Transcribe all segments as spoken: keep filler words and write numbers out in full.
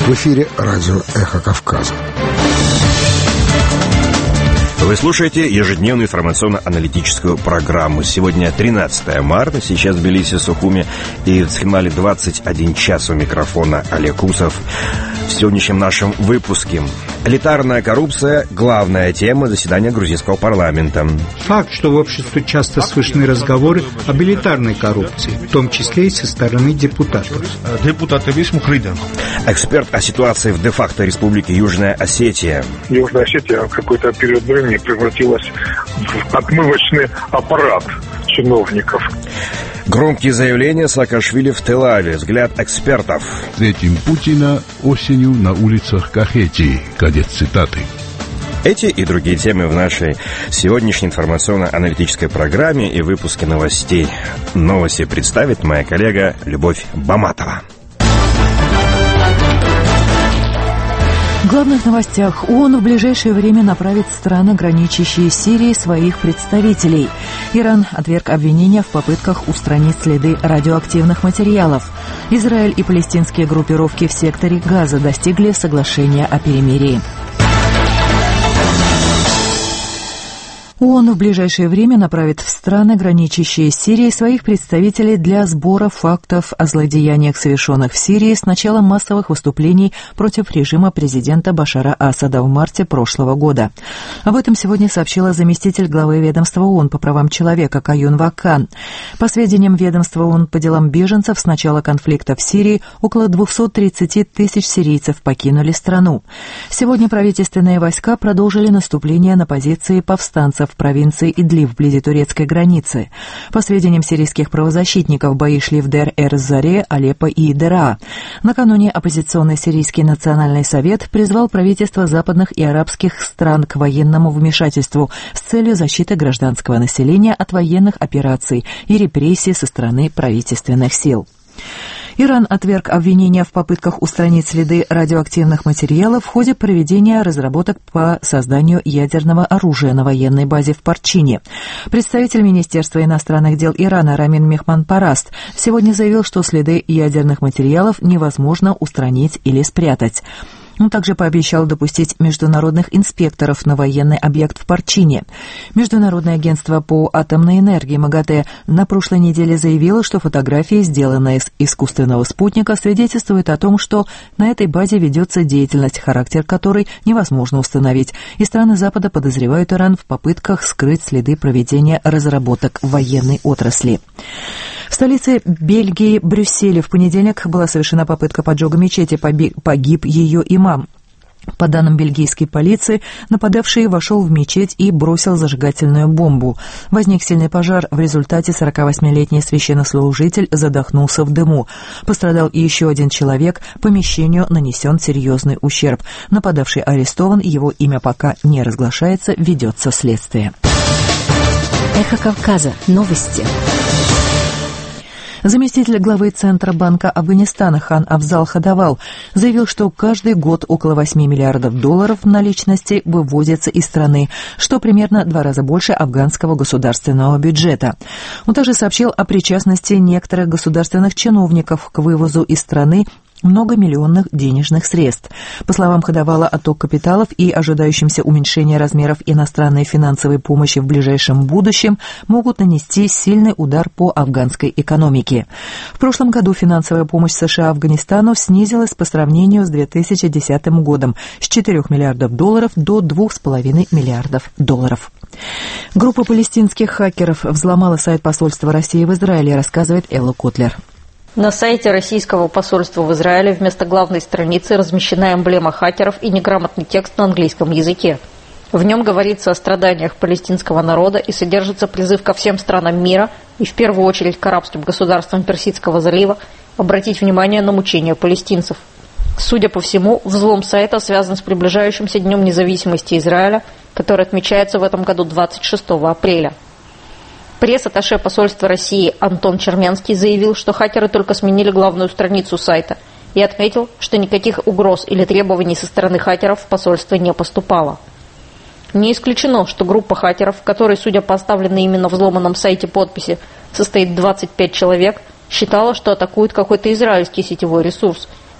В эфире радио «Эхо Кавказа». Вы слушаете ежедневную информационно-аналитическую программу. Сегодня тринадцатое марта, сейчас в Тбилиси, Сухуми и в Цхинвале двадцать один час. У микрофона Олег Усов. В сегодняшнем нашем выпуске: элитарная коррупция – главная тема заседания грузинского парламента. Факт, что в обществе часто слышны разговоры об элитарной коррупции, в том числе и со стороны депутатов. Эксперт о ситуации в де-факто республике Южная Осетия. Южная Осетия в какой-то период времени превратилась в отмывочный аппарат чиновников. Громкие заявления Саакашвили в Тель-Авиве. Взгляд экспертов. Встретим Путина осенью на улицах Кахетии. Конец цитаты. Эти и другие темы в нашей сегодняшней информационно-аналитической программе и выпуске новостей. Новости представит моя коллега Любовь Баматова. В главных новостях: ООН в ближайшее время направит в страны, граничащие с Сирией, своих представителей. Иран отверг обвинения в попытках устранить следы радиоактивных материалов. Израиль и палестинские группировки в секторе Газа достигли соглашения о перемирии. ООН в ближайшее время направит в страны, граничащие с Сирией, своих представителей для сбора фактов о злодеяниях, совершенных в Сирии с начала массовых выступлений против режима президента Башара Асада в марте прошлого года. Об этом сегодня сообщила заместитель главы ведомства ООН по правам человека Каюн Вакан. По сведениям ведомства ООН по делам беженцев, с начала конфликта в Сирии около двести тридцать тысяч сирийцев покинули страну. Сегодня правительственные войска продолжили наступление на позиции повстанцев в провинции Идлиб, вблизи турецкой границы. По сведениям сирийских правозащитников, бои шли в Дер-Эз-Заре, Алеппо и Дераа. Накануне оппозиционный Сирийский национальный совет призвал правительства западных и арабских стран к военному вмешательству с целью защиты гражданского населения от военных операций и репрессий со стороны правительственных сил. Иран отверг обвинения в попытках устранить следы радиоактивных материалов в ходе проведения разработок по созданию ядерного оружия на военной базе в Парчине. Представитель Министерства иностранных дел Ирана Рамин Мехманпараст сегодня заявил, что следы ядерных материалов невозможно устранить или спрятать. Он также пообещал допустить международных инспекторов на военный объект в Парчине. Международное агентство по атомной энергии МАГАТЭ на прошлой неделе заявило, что фотографии, сделанные с искусственного спутника, свидетельствуют о том, что на этой базе ведется деятельность, характер которой невозможно установить, и страны Запада подозревают Иран в попытках скрыть следы проведения разработок в военной отрасли. В столице Бельгии, Брюсселе, в понедельник была совершена попытка поджога мечети, погиб ее имам. По данным бельгийской полиции, нападавший вошел в мечеть и бросил зажигательную бомбу. Возник сильный пожар, в результате сорокавосьмилетний священнослужитель задохнулся в дыму. Пострадал и еще один человек, помещению нанесен серьезный ущерб. Нападавший арестован, его имя пока не разглашается, ведется следствие. Эхо Кавказа. Новости. Заместитель главы Центробанка Афганистана Хан Афзал Хадавал заявил, что каждый год около восьми миллиардов долларов наличности вывозится из страны, что примерно в два раза больше афганского государственного бюджета. Он также сообщил о причастности некоторых государственных чиновников к вывозу из страны многомиллионных денежных средств. По словам Хадавала, отток капиталов и ожидающимся уменьшение размеров иностранной финансовой помощи в ближайшем будущем могут нанести сильный удар по афганской экономике. В прошлом году финансовая помощь США Афганистану снизилась по сравнению с две тысячи десятым годом с четырёх миллиардов долларов до двух с половиной миллиардов долларов. Группа палестинских хакеров взломала сайт посольства России в Израиле, рассказывает Элла Котлер. На сайте российского посольства в Израиле вместо главной страницы размещена эмблема хакеров и неграмотный текст на английском языке. В нем говорится о страданиях палестинского народа и содержится призыв ко всем странам мира, и в первую очередь к арабским государствам Персидского залива, обратить внимание на мучения палестинцев. Судя по всему, взлом сайта связан с приближающимся Днем независимости Израиля, который отмечается в этом году двадцать шестого апреля. Пресс-атташе посольства России Антон Черменский заявил, что хакеры только сменили главную страницу сайта, и отметил, что никаких угроз или требований со стороны хакеров в посольство не поступало. Не исключено, что группа хакеров, в которой, судя по оставленной именно взломанном сайте подписи, состоит двадцать пять человек, считала, что атакует какой-то израильский сетевой ресурс,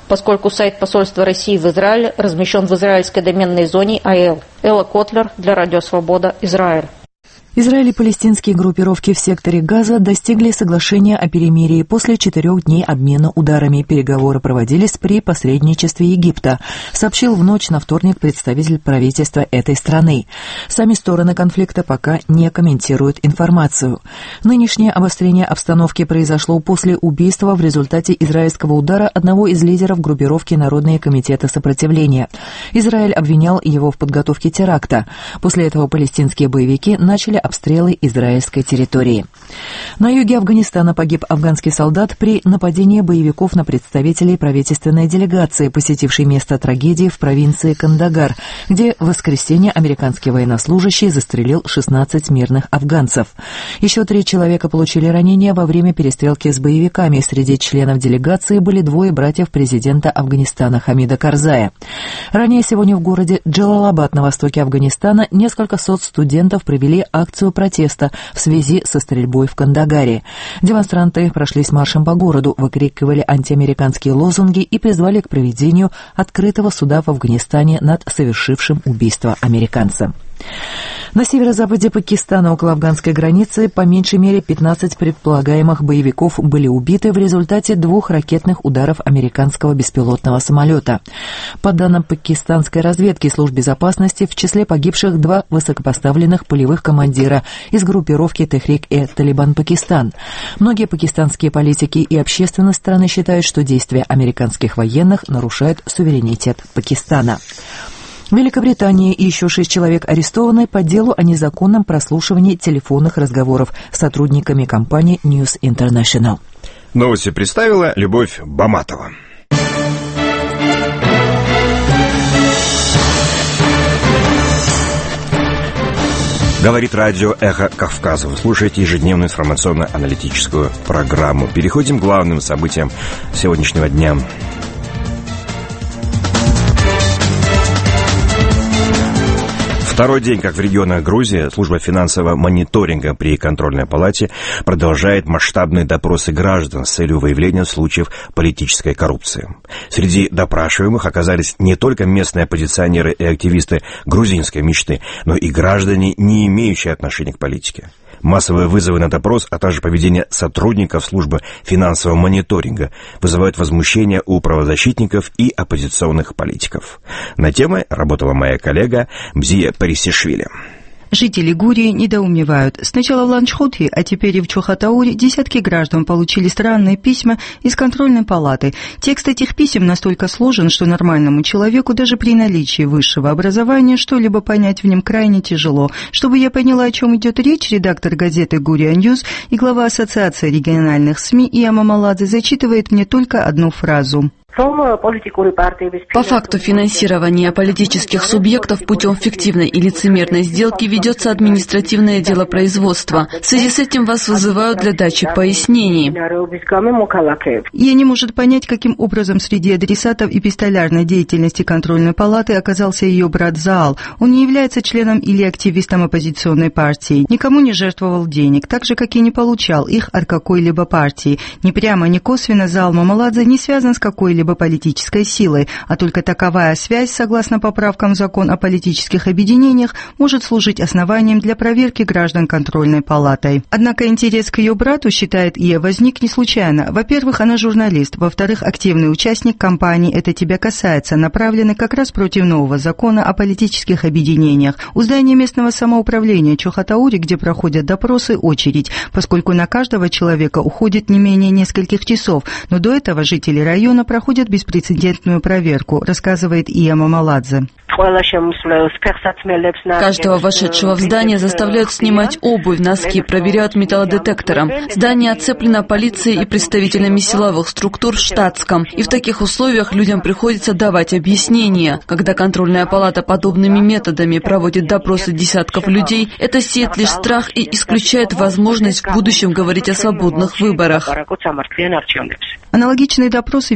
поскольку сайт посольства России в Израиле размещен в израильской доменной зоне эй эл. Элла Котлер для Радио Свобода, Израиль. Израиль и палестинские группировки в секторе Газа достигли соглашения о перемирии после четырех дней обмена ударами. Переговоры проводились при посредничестве Египта, сообщил в ночь на вторник представитель правительства этой страны. Сами стороны конфликта пока не комментируют информацию. Нынешнее обострение обстановки произошло после убийства в результате израильского удара одного из лидеров группировки Народные комитеты сопротивления. Израиль обвинял его в подготовке теракта. После этого палестинские боевики начали обстрелы израильской территории. На юге Афганистана погиб афганский солдат при нападении боевиков на представителей правительственной делегации, посетившей место трагедии в провинции Кандагар, где в воскресенье американский военнослужащий застрелил шестнадцать мирных афганцев. Еще три человека получили ранения во время перестрелки с боевиками. Среди членов делегации были двое братьев президента Афганистана Хамида Карзая. Ранее сегодня в городе Джалалабад на востоке Афганистана несколько сот студентов провели акцию протеста в связи со стрельбой в Кандагаре. Демонстранты прошлись маршем по городу, выкрикивали антиамериканские лозунги и призвали к проведению открытого суда в Афганистане над совершившим убийство американца. На северо-западе Пакистана, около афганской границы, по меньшей мере пятнадцать предполагаемых боевиков были убиты в результате двух ракетных ударов американского беспилотного самолета. По данным пакистанской разведки служб безопасности, в числе погибших два высокопоставленных полевых командира из группировки Техрик-э-Талибан Пакистан. Многие пакистанские политики и общественность страны считают, что действия американских военных нарушают суверенитет Пакистана. В Великобритании еще шесть человек арестованы по делу о незаконном прослушивании телефонных разговоров с сотрудниками компании News International. Новости представила Любовь Баматова. Говорит радио «Эхо Кавказа». Вы слушаете ежедневную информационно-аналитическую программу. Переходим к главным событиям сегодняшнего дня. Второй день, как в регионах Грузии, служба финансового мониторинга при контрольной палате продолжает масштабные допросы граждан с целью выявления случаев политической коррупции. Среди допрашиваемых оказались не только местные оппозиционеры и активисты грузинской мечты, но и граждане, не имеющие отношения к политике. Массовые вызовы на допрос, а также поведение сотрудников службы финансового мониторинга вызывают возмущение у правозащитников и оппозиционных политиков. На темой работала моя коллега Бзия Парисишвили. Жители Гурии недоумевают. Сначала в Ланчхоте, а теперь и в Чохотауре десятки граждан получили странные письма из контрольной палаты. Текст этих писем настолько сложен, что нормальному человеку даже при наличии высшего образования что-либо понять в нем крайне тяжело. Чтобы я поняла, о чем идет речь, редактор газеты «Гурия Ньюс» и глава Ассоциации региональных СМИ Иама Маладзе зачитывает мне только одну фразу. По факту финансирования политических субъектов путем фиктивной и лицемерной сделки ведется административное дело производства. В связи с этим вас вызывают для дачи пояснений. Я не может понять, каким образом среди адресатов эпистолярной деятельности контрольной палаты оказался ее брат Заал. Он не является членом или активистом оппозиционной партии, никому не жертвовал денег, так же, как и не получал их от какой-либо партии. Ни прямо, ни косвенно Заал Мамаладзе не связан с какой-либо политической силой, а только таковая связь, согласно поправкам в закон о политических объединениях, может служить основанием для проверки граждан контрольной палатой. Однако интерес к ее брату, считает Ия, возник не случайно. Во-первых, она журналист, во-вторых, активный участник кампании «Это тебя касается», направленный как раз против нового закона о политических объединениях. У здания местного самоуправления Чохотаури, где проходят допросы, очередь, поскольку на каждого человека уходит не менее нескольких часов, но до этого жители района проходят беспрецедентную проверку, рассказывает Ия Мамаладзе. Каждого вошедшего в здание заставляют снимать обувь, носки, проверяют металлодетектором. Здание оцеплено полицией и представителями силовых структур в штатском. И в таких условиях людям приходится давать объяснения. Когда контрольная палата подобными методами проводит допросы десятков людей, это сеет лишь страх и исключает возможность в будущем говорить о свободных выборах. Аналогичные допросы ведутся и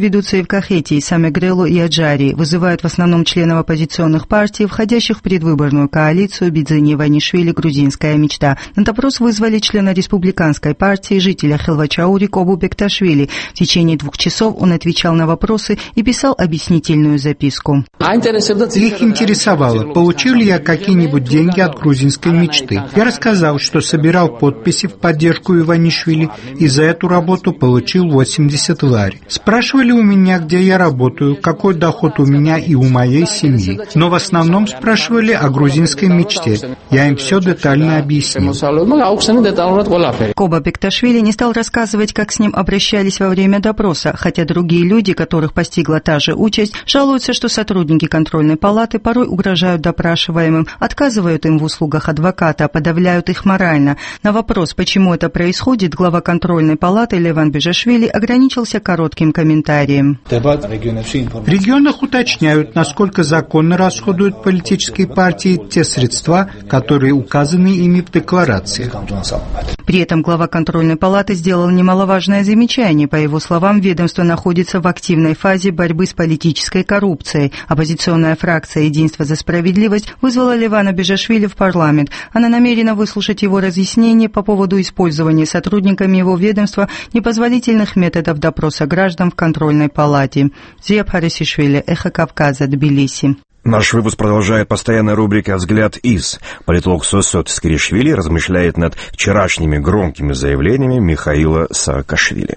в Кахетии, Самегрелу и Аджарии вызывают в основном членов оппозиционных партий, входящих в предвыборную коалицию Бидзини-Иванишвили «Грузинская мечта». На допрос вызвали члена республиканской партии, жителя Хелвачаури Кобу Бекташвили. В течение двух часов он отвечал на вопросы и писал объяснительную записку. Их интересовало, получил ли я какие-нибудь деньги от грузинской мечты. Я рассказал, что собирал подписи в поддержку Иванишвили и за эту работу получил восемьдесят лари. Спрашивали у меня, где я работаю, какой доход у меня и у моей семьи. Но в основном спрашивали о грузинской мечте. Я им все детально объяснил. Коба Бекташвили не стал рассказывать, как с ним обращались во время допроса, хотя другие люди, которых постигла та же участь, жалуются, что сотрудники контрольной палаты порой угрожают допрашиваемым, отказывают им в услугах адвоката, подавляют их морально. На вопрос, почему это происходит, глава контрольной палаты Леван Бежашвили ограничился коротким комментарием. В регионах уточняют, насколько законно расходуют политические партии те средства, которые указаны ими в декларациях. При этом глава контрольной палаты сделал немаловажное замечание. По его словам, ведомство находится в активной фазе борьбы с политической коррупцией. Оппозиционная фракция «Единство за справедливость» вызвала Левана Бежашвили в парламент. Она намерена выслушать его разъяснения по поводу использования сотрудниками его ведомства непозволительных методов допроса граждан в контрольной палате. Зия Парисишвили, Эхо Кавказа, Тбилиси. Наш выпуск продолжает постоянная рубрика «Взгляд из». Политолог Сосо Цискиришвили размышляет над вчерашними громкими заявлениями Михаила Саакашвили.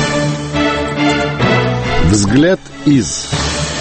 Взгляд из.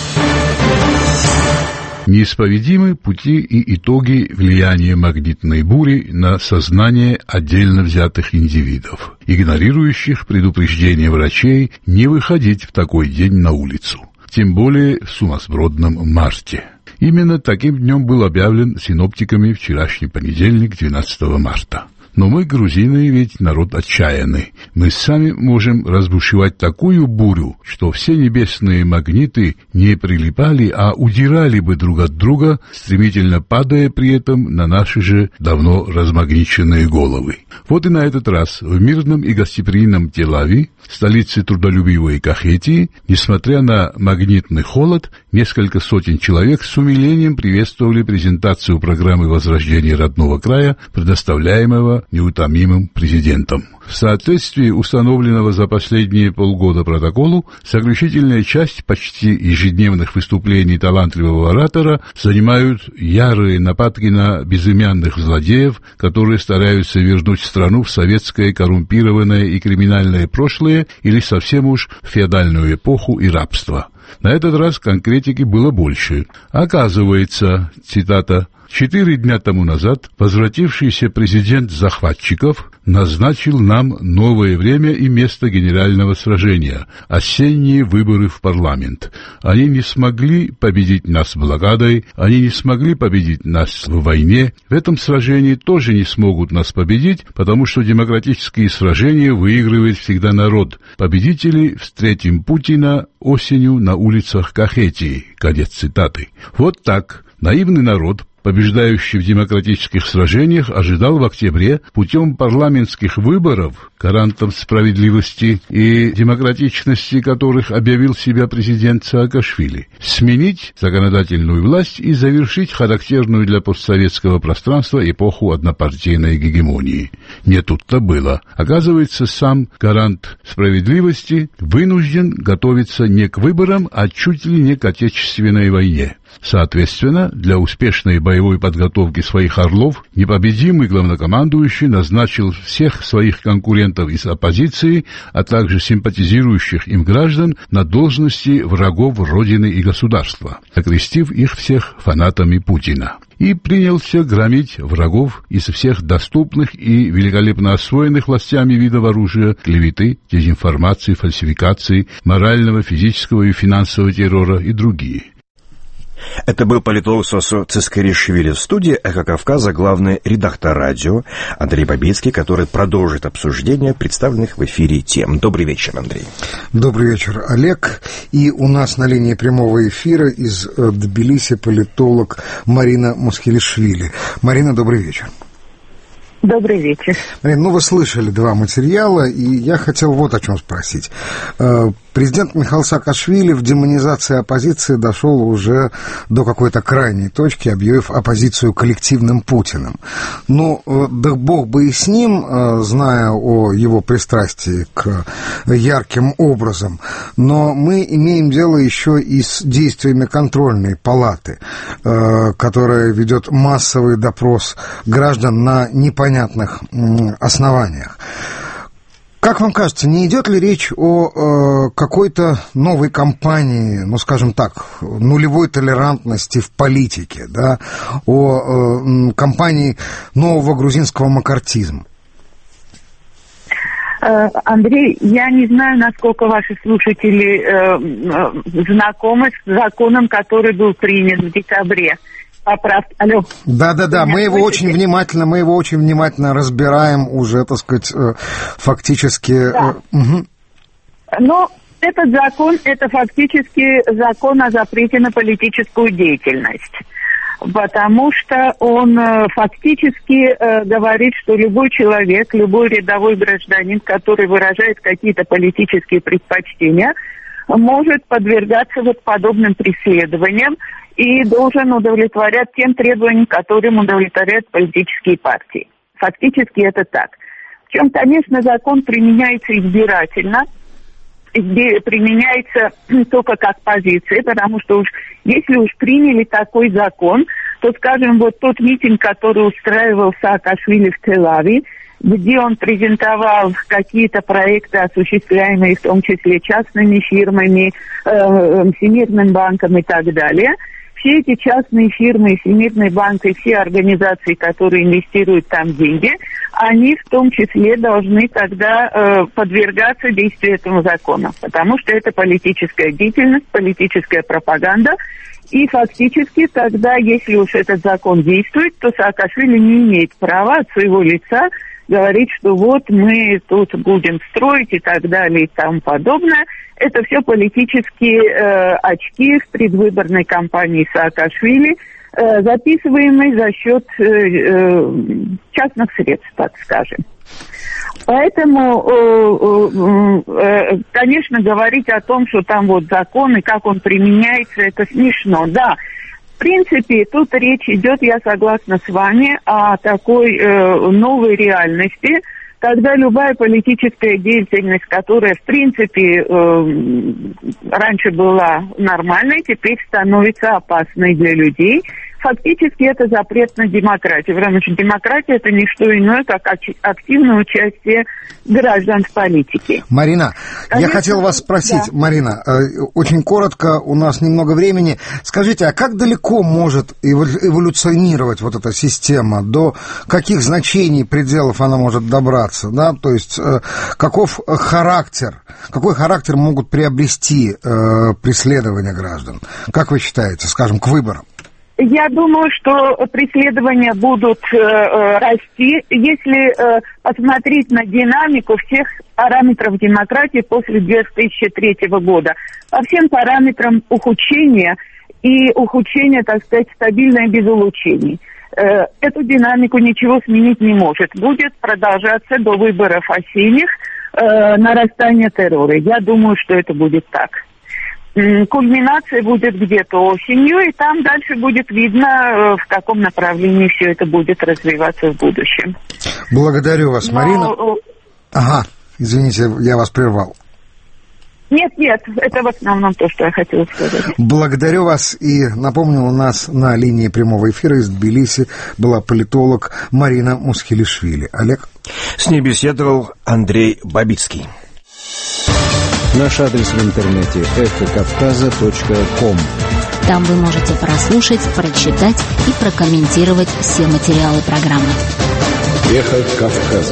Неисповедимы пути и итоги влияния магнитной бури на сознание отдельно взятых индивидов, игнорирующих предупреждения врачей не выходить в такой день на улицу, тем более в сумасбродном марте. Именно таким днем был объявлен синоптиками вчерашний понедельник, двенадцатого марта. Но мы, грузины, ведь народ отчаянный. Мы сами можем разбушевать такую бурю, что все небесные магниты не прилипали, а удирали бы друг от друга, стремительно падая при этом на наши же давно размагниченные головы. Вот и на этот раз в мирном и гостеприимном Тель-Авиве, столице трудолюбивой Кахетии, несмотря на магнитный холод, несколько сотен человек с умилением приветствовали презентацию программы возрождения родного края, предоставляемого неутомимым президентом. В соответствии установленного за последние полгода протоколу, заключительная часть почти ежедневных выступлений талантливого оратора занимают ярые нападки на безымянных злодеев, которые стараются вернуть страну в советское коррумпированное и криминальное прошлое или совсем уж в феодальную эпоху и рабство. На этот раз конкретики было больше. Оказывается, цитата, «Четыре дня тому назад возвратившийся президент захватчиков назначил нам новое время и место генерального сражения – осенние выборы в парламент. Они не смогли победить нас блокадой, они не смогли победить нас в войне. В этом сражении тоже не смогут нас победить, потому что демократические сражения выигрывает всегда народ. Победителей встретим Путина осенью на улицах Кахетии». Конец цитаты. Вот так наивный народ, побеждающий в демократических сражениях, ожидал в октябре путем парламентских выборов, гарантом справедливости и демократичности которых объявил себя президент Саакашвили, сменить законодательную власть и завершить характерную для постсоветского пространства эпоху однопартийной гегемонии. Не тут-то было. Оказывается, сам гарант справедливости вынужден готовиться не к выборам, а чуть ли не к Отечественной войне. Соответственно, для успешной боевой подготовки своих орлов непобедимый главнокомандующий назначил всех своих конкурентов из оппозиции, а также симпатизирующих им граждан на должности врагов Родины и государства, окрестив их всех фанатами Путина. И принялся громить врагов из всех доступных и великолепно освоенных властями видов оружия, клеветы, дезинформации, фальсификации, морального, физического и финансового террора и другие. Это был политолог Сосо Цискиришвили. В студии «Эхо Кавказа» главный редактор радио Андрей Бабицкий, который продолжит обсуждение представленных в эфире тем. Добрый вечер, Андрей. Добрый вечер, Олег. И у нас на линии прямого эфира из Тбилиси политолог Марина Мусхилишвили. Марина, добрый вечер. Добрый вечер. Марина, ну вы слышали два материала, и я хотел вот о чем спросить. Президент Михаил Саакашвили в демонизации оппозиции дошел уже до какой-то крайней точки, объявив оппозицию коллективным Путиным. Ну, да бог бы и с ним, зная о его пристрастии к ярким образом, но мы имеем дело еще и с действиями контрольной палаты, которая ведет массовый допрос граждан на непонятных основаниях. Как вам кажется, не идет ли речь о э, какой-то новой кампании, ну, скажем так, нулевой толерантности в политике, да, о э, кампании нового грузинского маккартизма? Андрей, я не знаю, насколько ваши слушатели э, знакомы с законом, который был принят в декабре. Поправки. Алло. Да-да-да, мы его очень внимательно, мы его очень внимательно разбираем уже, так сказать, фактически. Да. Угу. Но этот закон, это фактически закон о запрете на политическую деятельность. Потому что он фактически э, говорит, что любой человек, любой рядовой гражданин, который выражает какие-то политические предпочтения, может подвергаться вот подобным преследованиям и должен удовлетворять тем требованиям, которым удовлетворяют политические партии. Фактически это так. Причем, конечно, закон применяется избирательно, применяется только как позиция, потому что уж если уж приняли такой закон, то, скажем, вот тот митинг, который устраивал Саакашвили в Тель-Авиве, где он презентовал какие-то проекты, осуществляемые в том числе частными фирмами, э, Всемирным банком и так далее. Все эти частные фирмы, Всемирный банк и все организации, которые инвестируют там деньги, они в том числе должны тогда э, подвергаться действию этого закона, потому что это политическая деятельность, политическая пропаганда, и фактически тогда, если уж этот закон действует, то Саакашвили не имеет права от своего лица говорить, что вот мы тут будем строить и так далее и тому подобное. Это все политические э, очки в предвыборной кампании Саакашвили, э, записываемые за счет э, э, частных средств, так скажем. Поэтому, э, э, конечно, говорить о том, что там вот закон и как он применяется, это смешно. Да, в принципе, тут речь идет, я согласна с вами, о такой э, новой реальности, когда любая политическая деятельность, которая, в принципе, э, раньше была нормальной, теперь становится опасной для людей. Фактически это запрет на демократию, потому что демократия – это не что иное, как активное участие граждан в политике. Марина, Конечно, я хотел вас спросить, да. Марина, очень коротко, у нас немного времени. Скажите, а как далеко может эволюционировать вот эта система, до каких значений, пределов она может добраться, да? То есть каков характер, какой характер могут приобрести преследования граждан? Как вы считаете, скажем, к выборам? Я думаю, что преследования будут э, э, расти, если э, посмотреть на динамику всех параметров демократии после две тысячи третьего года. По всем параметрам ухудшения и ухудшения, так сказать, стабильное без улучшений. Э, эту динамику ничего сменить не может. Будет продолжаться до выборов осенних э, нарастание террора. Я думаю, что это будет так. Кульминация будет где-то осенью, и там дальше будет видно, в каком направлении все это будет развиваться в будущем. Благодарю вас, Но... Марина. Ага, извините, я вас прервал. Нет, нет, это в основном то, что я хотела сказать. Благодарю вас, и напомню, у нас на линии прямого эфира из Тбилиси была политолог Марина Мусхилишвили. Олег? С ней беседовал Андрей Бабицкий. Наш адрес в интернете эхо кавказа точка ком. Там вы можете прослушать, прочитать и прокомментировать все материалы программы. Эхо Кавказа.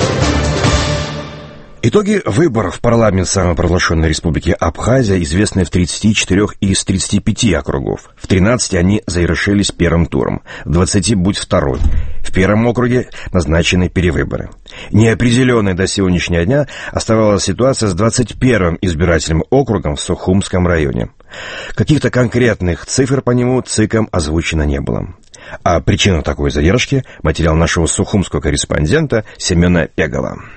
Итоги выборов в парламент самопровозглашенной республики Абхазия известны в тридцати четырёх из тридцати пяти округов. В тринадцати они завершились первым туром, в двадцати будь второй. В первом округе назначены перевыборы. Неопределенной до сегодняшнего дня оставалась ситуация с двадцать первым избирательным округом в Сухумском районе. Каких-то конкретных цифр по нему ЦИКом озвучено не было. А причина такой задержки — материал нашего сухумского корреспондента Семена Пегова.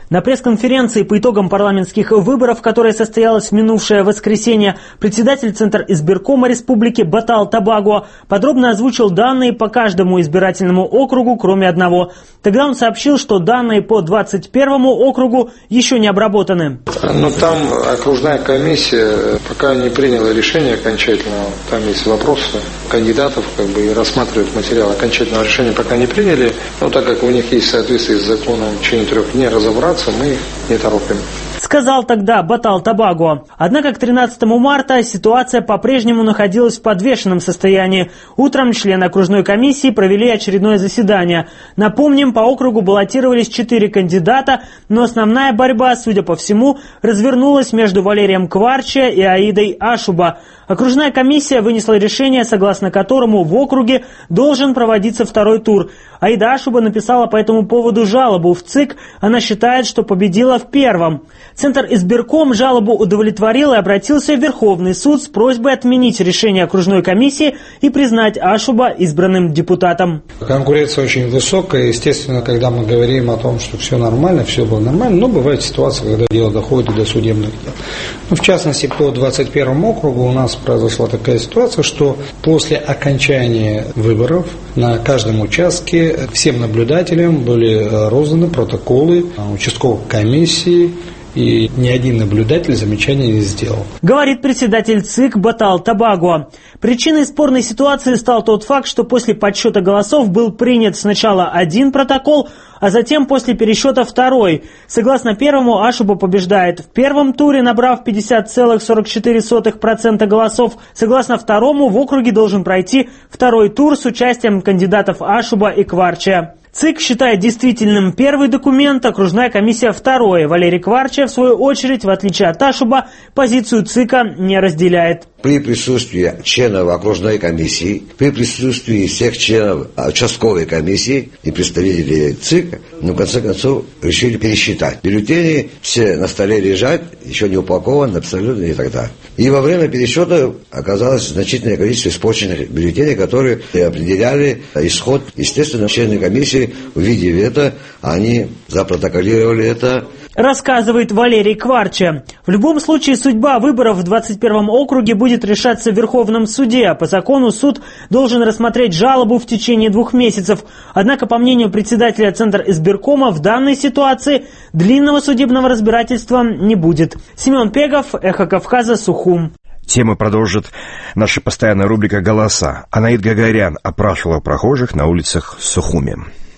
На пресс-конференции по итогам парламентских выборов, которая состоялась в минувшее воскресенье, председатель Центра избиркома республики Батал Табаго подробно озвучил данные по каждому избирательному округу, кроме одного. Тогда он сообщил, что данные по двадцать первому округу еще не обработаны. Но там окружная комиссия пока не приняла решение окончательного. Там есть вопросы кандидатов, как бы, и рассматривают материал. Окончательного решения пока не приняли. Но так как у них есть соответствие с законом в течение трех дней разобраться, мы их не торопим. Сказал тогда Батал Табаго. Однако к тринадцатому марта ситуация по-прежнему находилась в подвешенном состоянии. Утром члены окружной комиссии провели очередное заседание. Напомним, по округу баллотировались четыре кандидата, но основная борьба, судя по всему, развернулась между Валерием Кварче и Аидой Ашуба. Окружная комиссия вынесла решение, согласно которому в округе должен проводиться второй тур. Аида Ашуба написала по этому поводу жалобу в ЦИК. Она считает, что победила в первом. Центр избирком жалобу удовлетворил и обратился в Верховный суд с просьбой отменить решение окружной комиссии и признать Ашуба избранным депутатом. Конкуренция очень высокая. Естественно, когда мы говорим о том, что все нормально, все было нормально, но бывают ситуации, когда дело доходит до судебных дел. Ну, в частности, по двадцать первому округу у нас произошла такая ситуация, что после окончания выборов на каждом участке всем наблюдателям были розданы протоколы участковых комиссий, и ни один наблюдатель замечания не сделал. Говорит председатель ЦИК Батал Табаго. Причиной спорной ситуации стал тот факт, что после подсчета голосов был принят сначала один протокол, а затем после пересчета второй. Согласно первому, Ашуба побеждает в первом туре, набрав пятьдесят целых сорок четыре сотых процента голосов. Согласно второму, в округе должен пройти второй тур с участием кандидатов Ашуба и Кварче. ЦИК считает действительным первый документ, окружная комиссия второй. Валерий Кварче, в свою очередь, в отличие от Ашуба, позицию ЦИКа не разделяет. При присутствии членов окружной комиссии, при присутствии всех членов участковой комиссии и представителей ЦИКа, ну, в конце концов, решили пересчитать. Бюллетени все на столе лежат, еще не упакованы, абсолютно не тогда. И во время пересчета оказалось значительное количество испорченных бюллетеней, которые определяли исход. Естественно, члены комиссии, увидев это, они запротоколировали это. Рассказывает Валерий Кварче. В любом случае, судьба выборов в двадцать первом округе будет решаться в Верховном суде. По закону суд должен рассмотреть жалобу в течение двух месяцев. Однако, по мнению председателя Центра избиркома, в данной ситуации длинного судебного разбирательства не будет. Семен Пегов, Эхо Кавказа, Сухум. Тему продолжит наша постоянная рубрика «Голоса». Анаид Гагарян опрашивала прохожих на улицах Сухуми.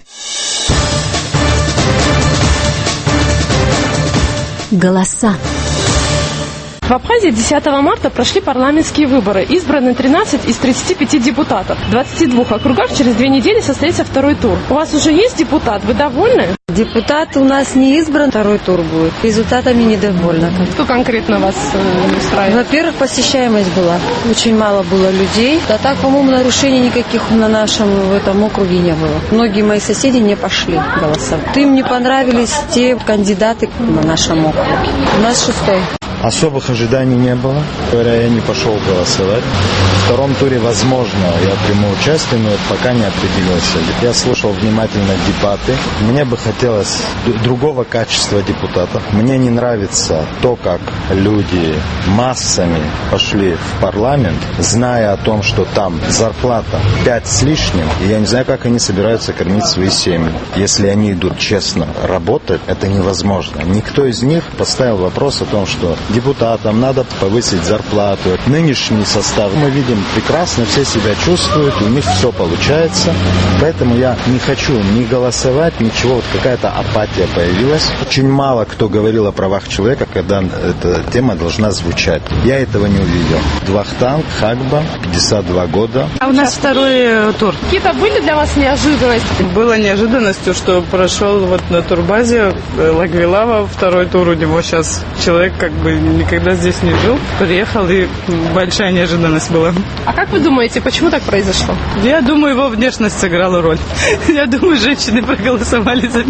Голоса. В Абхазии десятого марта прошли парламентские выборы. Избраны тринадцать из тридцати пяти депутатов. В двадцати двух округах через две недели состоится второй тур. У вас уже есть депутат? Вы довольны? Депутат у нас не избран, второй тур будет. Результатами недовольна. Что конкретно вас э, устраивает? Во-первых, посещаемость была. Очень мало было людей. А так, по-моему, нарушений никаких на нашем в этом округе не было. Многие мои соседи не пошли голосовать. Им не понравились те кандидаты на нашем округе. У нас шестой. Особых ожиданий не было. Говоря, я не пошел голосовать. В втором туре, возможно, я приму участие, но пока не определился. Я слушал внимательно дебаты. Мне бы хотелось другого качества депутатов. Мне не нравится то, как люди массами пошли в парламент, зная о том, что там зарплата пять с лишним, и я не знаю, как они собираются кормить свои семьи. Если они идут честно работать, это невозможно. Никто из них поставил вопрос о том, что депутатам надо повысить зарплату. Нынешний состав, мы видим, прекрасно все себя чувствуют, у них все получается. Поэтому я не хочу ни голосовать, ничего. Вот какая-то апатия появилась. Очень мало кто говорил о правах человека, когда эта тема должна звучать. Я этого не увидел. Двахтанг, Хагба, пятьдесят два года. А у нас второй тур. Какие-то были для вас неожиданности? Было неожиданностью, что прошел вот на турбазе Лагвилава второй тур. У него сейчас человек как бы никогда здесь не жил. Приехал, и большая неожиданность была. А как вы думаете, почему так произошло? Я думаю, его внешность сыграла роль. Я думаю, женщины проголосовали за него.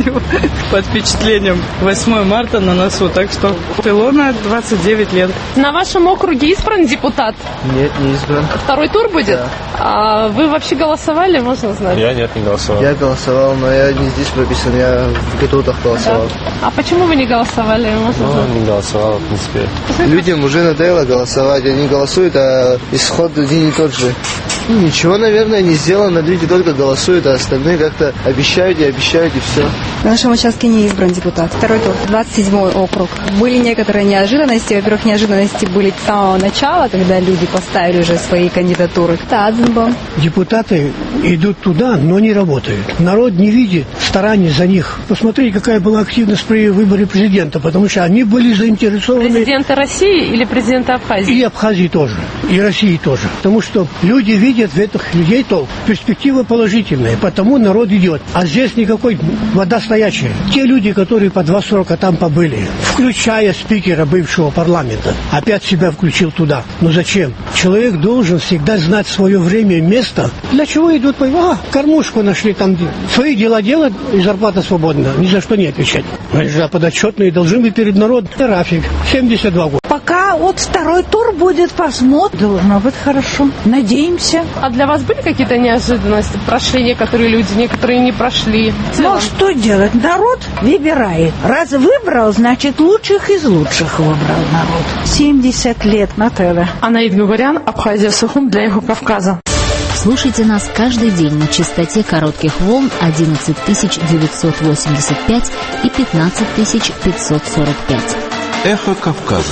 говорю, под впечатлением. восьмое марта на носу, так что Илона двадцать девять лет. На вашем округе избран депутат? Нет, не избран. Второй тур будет? Да. А вы вообще голосовали, можно знать? Я нет, не голосовал. Я голосовал, но я не здесь прописан, я в Гетутах голосовал. Да. А почему вы не голосовали, можно ну, знать? не голосовал, в принципе. Людям уже надоело голосовать, они голосуют, а исход один и тот же. Ну, ничего, наверное, не сделано, люди только голосуют, а остальные как-то обещают и обещают, и все. В нашем участке не избран депутат. Второй тур, двадцать седьмой округ. Были некоторые неожиданности. Во-первых, неожиданности были с самого начала, когда люди поставили уже свои кандидатуры. Тазенбом. Депутаты идут туда, но не работают. Народ не видит стараний за них. Посмотрите, какая была активность при выборе президента, потому что они были заинтересованы... Президента России или президента Абхазии? И Абхазии тоже, и России тоже. Потому что люди видят в этих людей толк. Перспектива положительная, потому народ идет. А здесь никакой вода стоячая. Те люди, которые по два срока там побыли, включая спикера бывшего парламента, опять себя включил туда. Но зачем? Человек должен всегда знать свое время и место. Для чего идут? А, кормушку нашли там. Свои дела делать, и зарплата свободна. Ни за что не отвечать. Они же подотчетные должны быть перед народом. Рафик, семьдесят два года. Пока вот второй тур будет, посмотрим. Должно быть хорошо. Надеемся. А для вас были какие-то неожиданности? Прошли некоторые люди, некоторые не прошли. Ну, а что делать? Народ выбирает. Раз выбрал, значит, лучших из лучших выбрал народ. семьдесят лет на ТВ. Анаид Гугарян, Абхазия, Сухум для Эхо Кавказа. Слушайте нас каждый день на частоте коротких волн одиннадцать тысяч девятьсот восемьдесят пять и пятнадцать тысяч пятьсот сорок пять. Эхо Кавказа.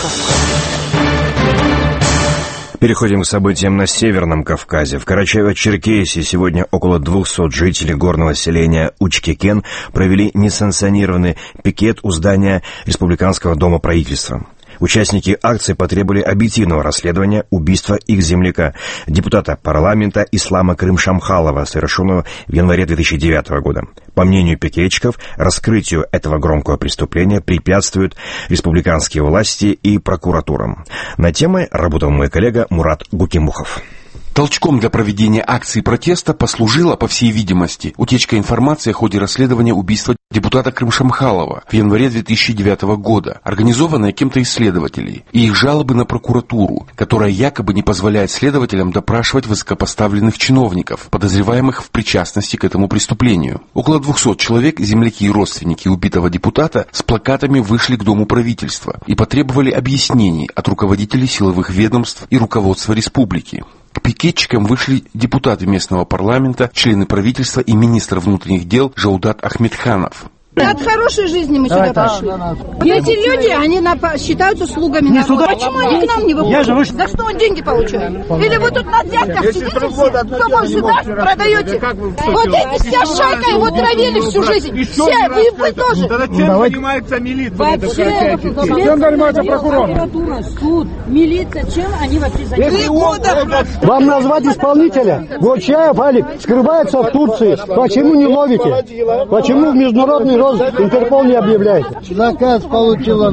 Переходим к событиям на Северном Кавказе. В Карачаево-Черкесии сегодня около двухсот жителей горного селения Учкекен провели несанкционированный пикет у здания Республиканского дома правительства. Участники акции потребовали объективного расследования убийства их земляка, депутата парламента Ислама Крым-Шамхалова, совершенного в январе две тысячи девятого года. По мнению пикетчиков, раскрытию этого громкого преступления препятствуют республиканские власти и прокуратура. На темой работал мой коллега Мурат Гукимухов. Толчком для проведения акции протеста послужила, по всей видимости, утечка информации о ходе расследования убийства депутата Крым-Шамхалова в январе две тысячи девятого года, организованная кем-то из следователей, и их жалобы на прокуратуру, которая якобы не позволяет следователям допрашивать высокопоставленных чиновников, подозреваемых в причастности к этому преступлению. Около двухсот человек, земляки и родственники убитого депутата, с плакатами вышли к Дому правительства и потребовали объяснений от руководителей силовых ведомств и руководства республики. К пикетчикам вышли депутаты местного парламента, члены правительства и министр внутренних дел Жаудат Ахмедханов. От хорошей жизни мы сюда пошли. Эти люди, они считаются слугами народа. Почему они к нам не выходят? За что он деньги получает? Или вы тут на взятках сидите, кто больше даст, продаете? Вот эти вся шайка его травили всю жизнь. Все, вы, вы тоже. Чем занимается милиция? Чем занимается прокурор? Суд, милиция, чем они вообще занимаются? Вам назвать исполнителя? Вот Чаев Алик скрывается в Турции. Почему не ловите? Почему в международный рост Интерпол не объявляет? Заказ получила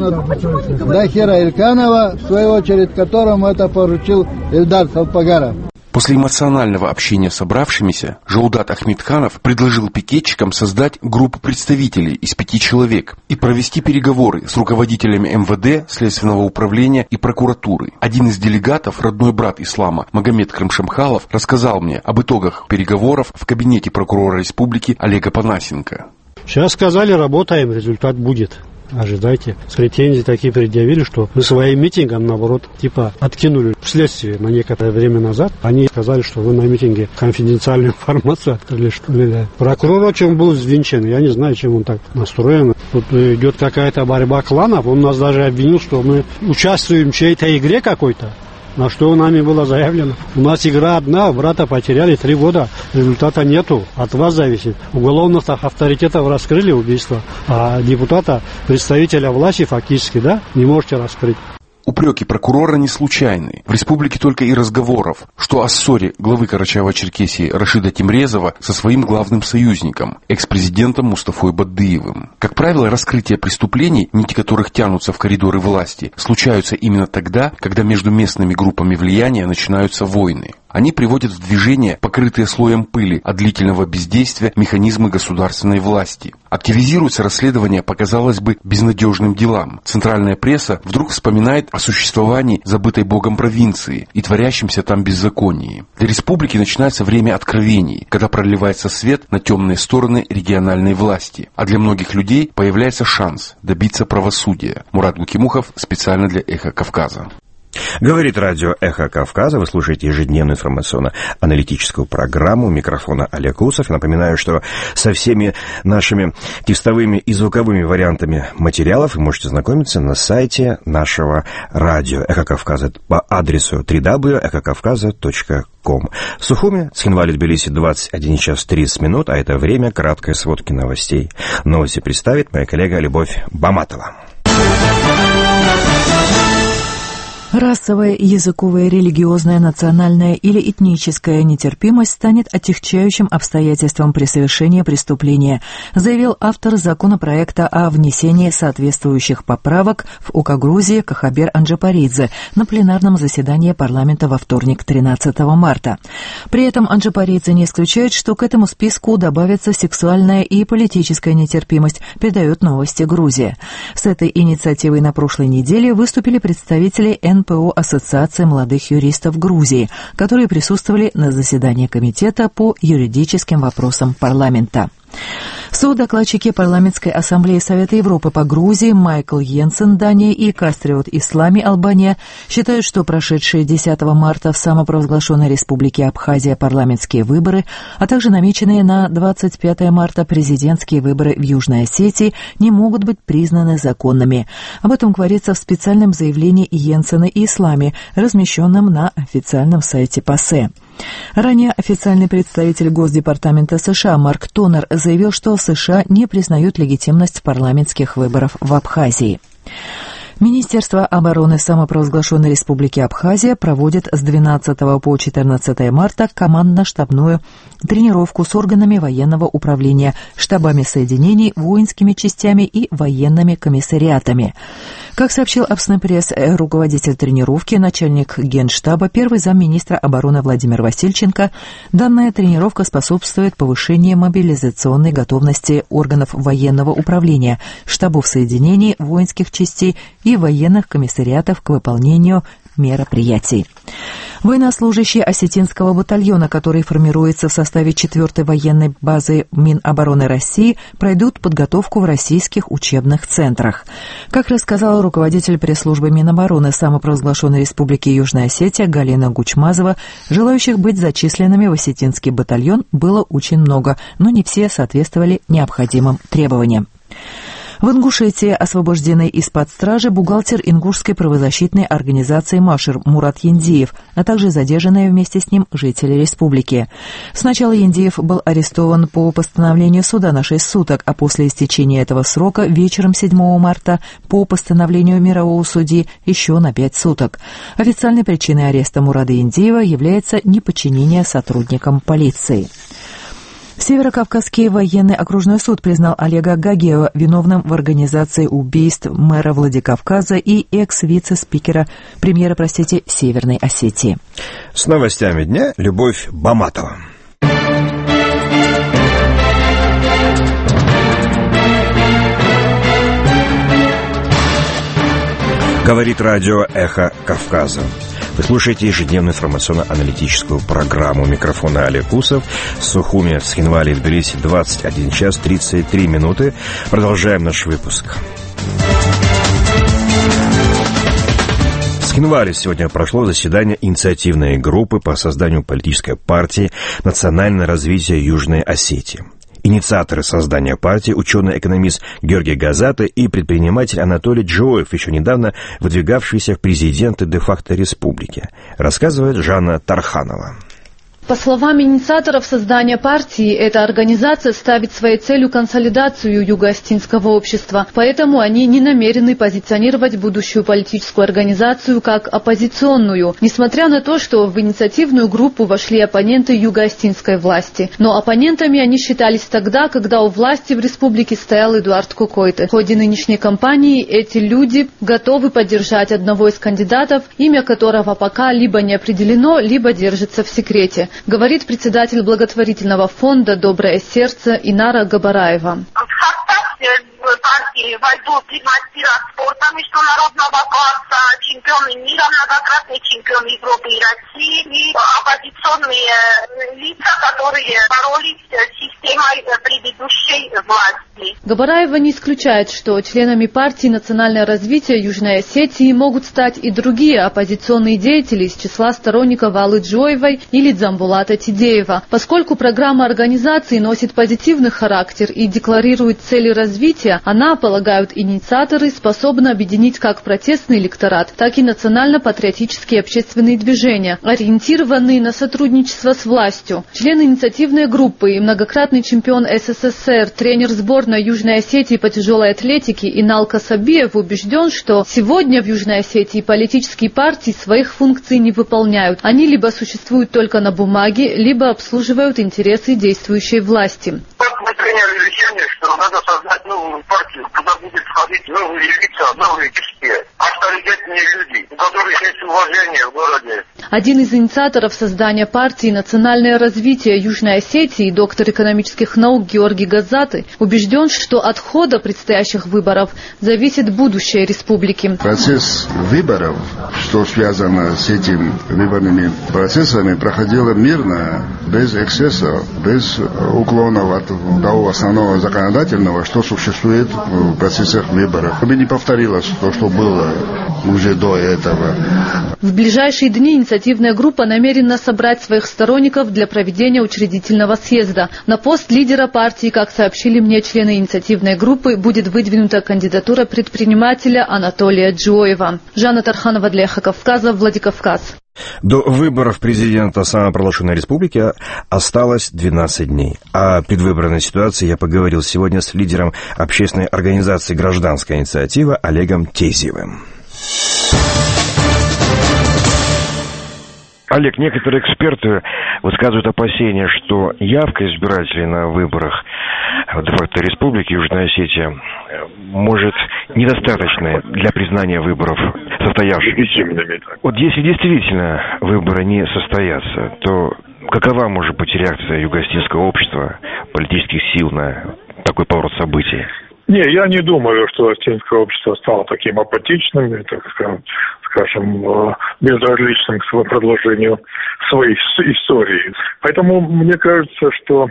Дахира Ильканова, в свою очередь которому это поручил Эльдар Салпагаров. После эмоционального общения с собравшимися Жаудат Ахмедханов предложил пикетчикам создать группу представителей из пяти человек и провести переговоры с руководителями эм вэ дэ, Следственного управления и прокуратуры. Один из делегатов, родной брат Ислама, Магомед Крым-Шамхалов, рассказал мне об итогах переговоров в кабинете прокурора республики Олега Панасенко. Сейчас сказали, работаем, результат будет. Ожидайте. С претензии такие предъявили, что мы своим митингом, наоборот, типа откинули следствие на некоторое время назад. Они сказали, что вы на митинге конфиденциальную информацию открыли, что ли. Да. Прокурор очень был взвинчен. Я не знаю, чем он так настроен. Тут идет какая-то борьба кланов. Он нас даже обвинил, что мы участвуем в чьей-то игре какой-то. На что нами было заявлено? У нас игра одна, брата потеряли три года, результата нету, от вас зависит. Уголовных авторитетов раскрыли убийство, а депутата, представителя власти фактически, да, не можете раскрыть. Упреки прокурора не случайны. В республике только и разговоров, что о ссоре главы Карачаево-Черкесии Рашида Тимрезова со своим главным союзником, экс-президентом Мустафой Баддыевым. Как правило, раскрытие преступлений, нити которых тянутся в коридоры власти, случаются именно тогда, когда между местными группами влияния начинаются войны. Они приводят в движение покрытые слоем пыли от длительного бездействия механизмы государственной власти. Активизируется расследование по, казалось бы, безнадежным делам. Центральная пресса вдруг вспоминает о существовании забытой Богом провинции и творящемся там беззаконии. Для республики начинается время откровений, когда проливается свет на темные стороны региональной власти. А для многих людей появляется шанс добиться правосудия. Мурат Гукимухов специально для «Эхо Кавказа». Говорит радио «Эхо Кавказа». Вы слушаете ежедневную информационно-аналитическую программу. У микрофона Олег Усов. Напоминаю, что со всеми нашими текстовыми и звуковыми вариантами материалов вы можете знакомиться на сайте нашего радио «Эхо Кавказа» по адресу дабл ю дабл ю дабл ю точка эхо кавказа точка ком. В Сухуми, Цхинвали, Тбилиси, двадцать один час тридцать минут, а это время краткой сводки новостей. Новости представит моя коллега Любовь Баматова. Расовая, языковая, религиозная, национальная или этническая нетерпимость станет отягчающим обстоятельством при совершении преступления, заявил автор законопроекта о внесении соответствующих поправок в УК Грузии Кахабер Анджапаридзе на пленарном заседании парламента во вторник, тринадцатого марта. При этом Анджапаридзе не исключает, что к этому списку добавится сексуальная и политическая нетерпимость, передает новости Грузия. С этой инициативой на прошлой неделе выступили представители эн пэ о Ассоциации молодых юристов Грузии, которые присутствовали на заседании комитета по юридическим вопросам парламента. Содокладчики парламентской ассамблеи Совета Европы по Грузии Майкл Йенсен, Дания, и Кастриот Ислами, Албания, считают, что прошедшие десятого марта в самопровозглашенной республике Абхазия парламентские выборы, а также намеченные на двадцать пятого марта президентские выборы в Южной Осетии не могут быть признаны законными. Об этом говорится в специальном заявлении Йенсена и Ислами, размещенном на официальном сайте ПАСЕ. Ранее официальный представитель Госдепартамента США Марк Тонер заявил, что США не признают легитимность парламентских выборов в Абхазии. Министерство обороны самопровозглашенной республики Абхазия проводит с двенадцатого по четырнадцатое марта командно-штабную тренировку с органами военного управления, штабами соединений, воинскими частями и военными комиссариатами. Как сообщил Абснепресс, руководитель тренировки, начальник Генштаба, первый замминистра обороны Владимир Васильченко, данная тренировка способствует повышению мобилизационной готовности органов военного управления, штабов соединений, воинских частей и военных комиссариатов к выполнению мероприятий. Военнослужащие осетинского батальона, который формируется в составе четвёртой военной базы Минобороны России, пройдут подготовку в российских учебных центрах. Как рассказала руководитель пресс-службы Минобороны самопровозглашенной республики Южная Осетия Галина Гучмазова, желающих быть зачисленными в осетинский батальон было очень много, но не все соответствовали необходимым требованиям. В Ингушетии освобожденный из-под стражи бухгалтер ингушской правозащитной организации «Машер» Мурат Яндиев, а также задержанные вместе с ним жители республики. Сначала Яндиев был арестован по постановлению суда на шесть суток, а после истечения этого срока вечером седьмого марта по постановлению мирового судьи еще на пять суток. Официальной причиной ареста Мурада Яндиева является неподчинение сотрудникам полиции. Северокавказский военный окружной суд признал Олега Гагиева виновным в организации убийств мэра Владикавказа и экс-вице-спикера, премьера, простите, Северной Осетии. С новостями дня Любовь Баматова. Говорит радио «Эхо Кавказа». Вы слушаете ежедневную информационно-аналитическую программу. У микрофона Олег Усов. В Сухуми, Цхинвали, Тбилиси, двадцать один час тридцать три минуты. Продолжаем наш выпуск. В Цхинвали сегодня прошло заседание инициативной группы по созданию политической партии «Национальное развитие Южной Осетии». Инициаторы создания партии, ученый-экономист Георгий Газата и предприниматель Анатолий Джоев, еще недавно выдвигавшиеся в президенты де-факто республики, рассказывает Жанна Тарханова. По словам инициаторов создания партии, эта организация ставит своей целью консолидацию юго-остинского общества, поэтому они не намерены позиционировать будущую политическую организацию как оппозиционную, несмотря на то, что в инициативную группу вошли оппоненты юго-остинской власти. Но оппонентами они считались тогда, когда у власти в республике стоял Эдуард Кокойте. В ходе нынешней кампании эти люди готовы поддержать одного из кандидатов, имя которого пока либо не определено, либо держится в секрете, говорит председатель благотворительного фонда «Доброе сердце» Инара Габараева. Партии войдут мастера спорта международного класса, чемпионы мира, многократные чемпионы Европы и России, и оппозиционные лица, которые боролись с системой предыдущей власти. Габараева не исключает, что членами партии «Национальное развитие» Южной Осетии могут стать и другие оппозиционные деятели из числа сторонников Аллы Джоевой или Дзамбулата Тидеева. Поскольку программа организации носит позитивный характер и декларирует цели развития, она, полагают инициаторы, способна объединить как протестный электорат, так и национально-патриотические общественные движения, ориентированные на сотрудничество с властью. Член инициативной группы и многократный чемпион СССР, тренер сборной Южной Осетии по тяжелой атлетике Инал Касабиев убежден, что сегодня в Южной Осетии политические партии своих функций не выполняют. Они либо существуют только на бумаге, либо обслуживают интересы действующей власти. Мы приняли решение, что надо создать новую партию, куда будет входить новые лица, новые кишки, авторитетные люди, у которых есть уважение в городе. Один из инициаторов создания партии «Национальное развитие Южной Осетии», доктор экономических наук Георгий Газаты, убежден, что от хода предстоящих выборов зависит будущее республики. Процесс выборов, что связано с этими выборными процессами, проходил мирно, без эксцессов, без уклонов от того основного законодательного, что существует в процессах выборов. Чтобы не повторилось то, что было уже до этого. В ближайшие дни инициативная группа намерена собрать своих сторонников для проведения учредительного съезда. На пост лидера партии, как сообщили мне члены инициативной группы, будет выдвинута кандидатура предпринимателя Анатолия Джоева. Жанна Тарханова для Эхо Кавказа, Владикавказ. До выборов президента самопровозглашенной республики осталось двенадцать дней. О предвыборной ситуации я поговорил сегодня с лидером общественной организации «Гражданская инициатива» Олегом Тезьевым. Олег, некоторые эксперты высказывают опасения, что явка избирателей на выборах де-факто республики Южная Осетия может недостаточная для признания выборов состоявшимися. Вот если действительно выборы не состоятся, то какова может быть реакция юго-осетинского общества, политических сил на такой поворот событий? Не, я не думаю, что осетинское общество стало таким апатичным, так скажем, скажем, безразличным к продолжению своей истории. Поэтому мне кажется, что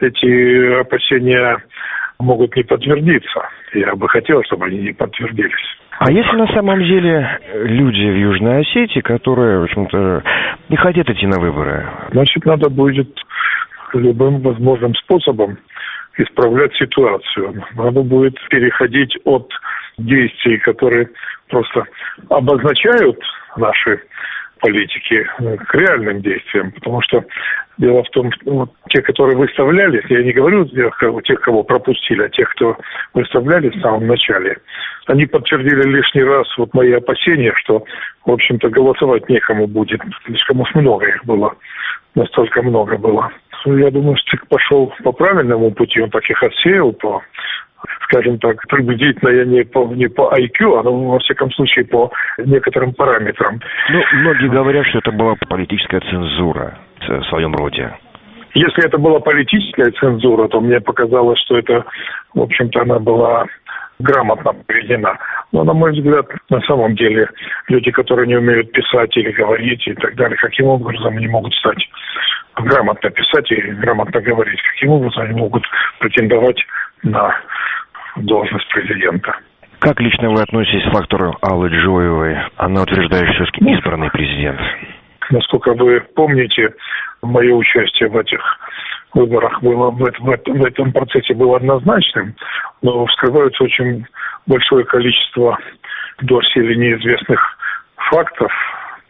эти опасения могут не подтвердиться. Я бы хотел, чтобы они не подтвердились. А если на самом деле люди в Южной Осетии, которые, в общем-то, не хотят идти на выборы? Значит, надо будет любым возможным способом исправлять ситуацию. Надо будет переходить от действий, которые просто обозначают наши политики, к реальным действиям. Потому что дело в том, что вот, те, которые выставлялись, я не говорю тех, кого пропустили, а тех, кто выставлялись в самом начале, они подтвердили лишний раз вот мои опасения, что, в общем-то, голосовать некому будет. Слишком уж много их было. Настолько много было. Я думаю, что ЦИК пошел по правильному пути, он так их отсеял по, скажем так, приблизительно я не по, не по ай кью, а ну, во всяком случае по некоторым параметрам. Ну, многие говорят, что это была политическая цензура в своем роде. Если это была политическая цензура, то мне показалось, что это, в общем-то, она была грамотно проведена. Но, на мой взгляд, на самом деле, люди, которые не умеют писать или говорить и так далее, каким образом они могут стать грамотно писать и грамотно говорить? Каким образом они могут претендовать на должность президента? Как лично вы относитесь к фактору Аллы Джоевой? Она утверждает, что все-таки избранный президент. Насколько вы помните, мое участие в этих выборах было в, в, в этом процессе было однозначным, но вскрывается очень большое количество доселе неизвестных фактов,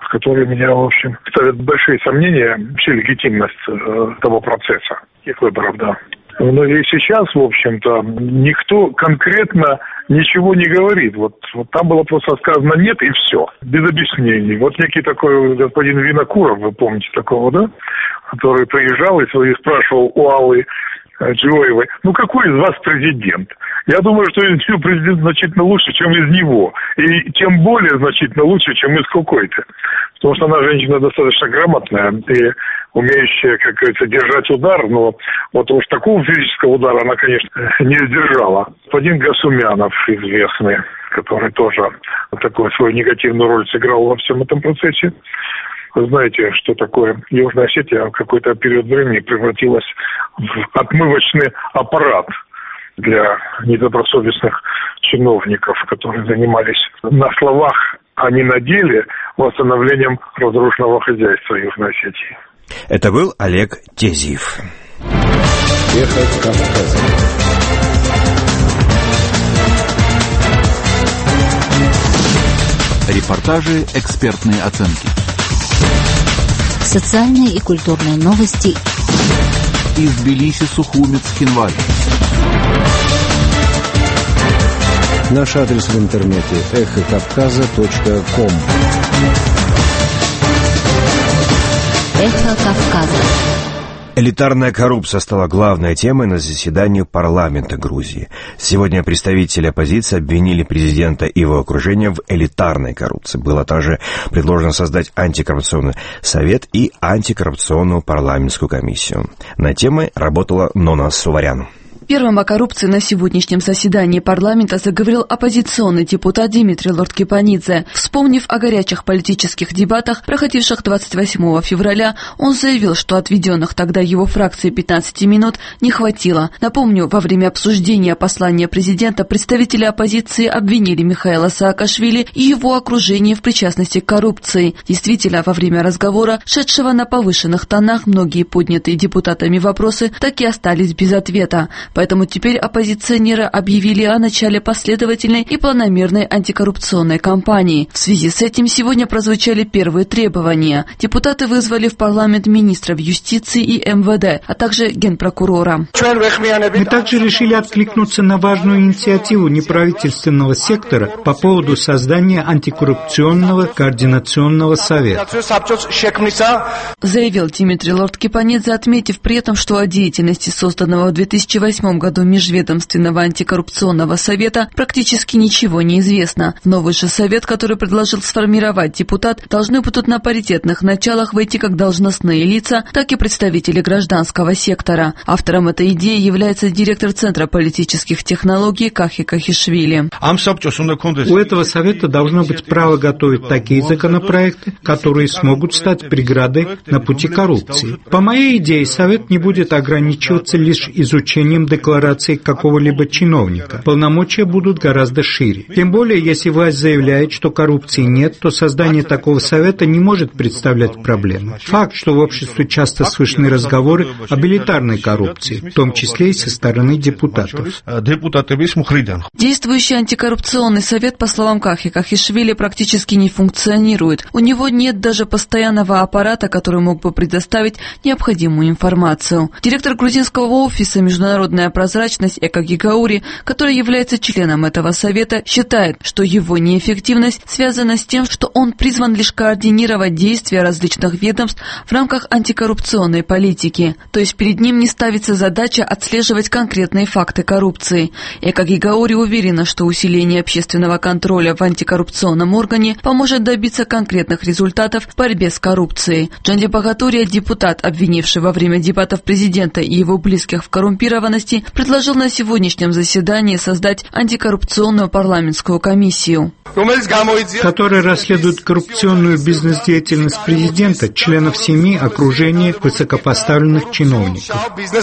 которые меня, в общем, ставят большие сомнения вообще легитимность э, того процесса, их выборов, да. Но и сейчас, в общем-то, никто конкретно ничего не говорит. Вот, вот там было просто сказано «нет» и все, без объяснений. Вот некий такой господин Винокуров, вы помните такого, да? Который приезжал и спрашивал у Аллы Джоевой: ну какой из вас президент? Я думаю, что из нее президент значительно лучше, чем из него. И тем более значительно лучше, чем из какой-то. Потому что она женщина достаточно грамотная и умеющая, как говорится, держать удар. Но вот уж такого физического удара она, конечно, не сдержала. Господин Гасумянов, известный, который тоже такую свою негативную роль сыграл во всем этом процессе. Вы знаете, что такое Южная Осетия в какой-то период времени превратилась в отмывочный аппарат для недобросовестных чиновников, которые занимались на словах, а не на деле восстановлением разрушенного хозяйства Южной Осетии. Это был Олег Тезиев. Эхо Кавказа. Репортажи, экспертные оценки. Социальные и культурные новости. Из Тбилиси, Сухуми, Цхинвали. Наш адрес в интернете эхо кавказа точка ком. Эхо Кавказа. Элитарная коррупция стала главной темой на заседании парламента Грузии. Сегодня представители оппозиции обвинили президента и его окружение в элитарной коррупции. Было также предложено создать антикоррупционный совет и антикоррупционную парламентскую комиссию. Над темой работала Нона Суварян. Первым о коррупции на сегодняшнем заседании парламента заговорил оппозиционный депутат Димитрий Лорд-Кипанидзе. Вспомнив о горячих политических дебатах, проходивших двадцать восьмого февраля, он заявил, что отведенных тогда его фракции пятнадцати минут не хватило. Напомню, во время обсуждения послания президента представители оппозиции обвинили Михаила Саакашвили и его окружение в причастности к коррупции. Действительно, во время разговора, шедшего на повышенных тонах, многие поднятые депутатами вопросы так и остались без ответа. Поэтому теперь оппозиционеры объявили о начале последовательной и планомерной антикоррупционной кампании. В связи с этим сегодня прозвучали первые требования. Депутаты вызвали в парламент министров юстиции и эм вэ дэ, а также генпрокурора. Мы также решили откликнуться на важную инициативу неправительственного сектора по поводу создания антикоррупционного координационного совета. Заявил Димитрий Лорд-Кипанидзе, отметив при этом, что о деятельности созданного в две тысячи восьмом году Межведомственного антикоррупционного совета практически ничего не известно. В новый же совет, который предложил сформировать депутат, должны будут на паритетных началах войти как должностные лица, так и представители гражданского сектора. Автором этой идеи является директор Центра политических технологий Кахи Кахишвили. У этого совета должно быть право готовить такие законопроекты, которые смогут стать преградой на пути коррупции. По моей идее, совет не будет ограничиваться лишь изучением декларации какого-либо чиновника. Полномочия будут гораздо шире. Тем более, если власть заявляет, что коррупции нет, то создание такого совета не может представлять проблемы. Факт, что в обществе часто слышны разговоры об элитарной коррупции, в том числе и со стороны депутатов. Действующий антикоррупционный совет, по словам Кахи Кахишвили, практически не функционирует. У него нет даже постоянного аппарата, который мог бы предоставить необходимую информацию. Директор грузинского офиса «Международная прозрачность» Эко Гигаури, который является членом этого совета, считает, что его неэффективность связана с тем, что он призван лишь координировать действия различных ведомств в рамках антикоррупционной политики. То есть перед ним не ставится задача отслеживать конкретные факты коррупции. Эко Гигаури уверена, что усиление общественного контроля в антикоррупционном органе поможет добиться конкретных результатов в борьбе с коррупцией. Джанди Багатурия, депутат, обвинивший во время дебатов президента и его близких в коррумпированности, предложил на сегодняшнем заседании создать антикоррупционную парламентскую комиссию, которая расследует коррупционную бизнес-деятельность президента, членов семьи, окружения высокопоставленных чиновников.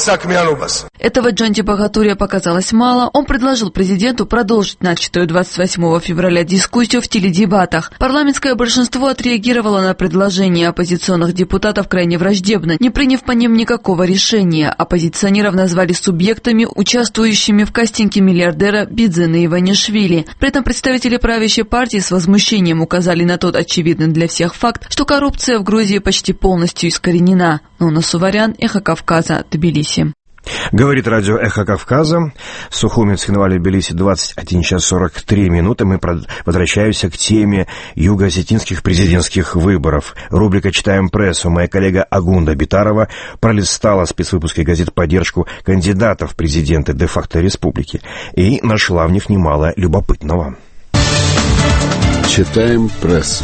Этого Джанди Багатурия показалось мало. Он предложил президенту продолжить начатую двадцать восьмого февраля дискуссию в теледебатах. Парламентское большинство отреагировало на предложение оппозиционных депутатов крайне враждебно, не приняв по ним никакого решения. Оппозиционеров назвали субъектами, субъектами, участвующими в кастинге миллиардера Бидзена Иванишвили. При этом представители правящей партии с возмущением указали на тот очевидный для всех факт, что коррупция в Грузии почти полностью искоренена. Нуна Суварян, Эхо Кавказа, Тбилиси. Говорит радио «Эхо Кавказа». Сухуми, Цхинвали, Тбилиси, двадцать один час сорок три минуты. Мы возвращаемся к теме юго-осетинских президентских выборов. Рубрика «Читаем прессу». Моя коллега Агунда Битарова пролистала спецвыпуски газет в поддержку кандидатов в президенты де-факто республики и нашла в них немало любопытного. Читаем прессу.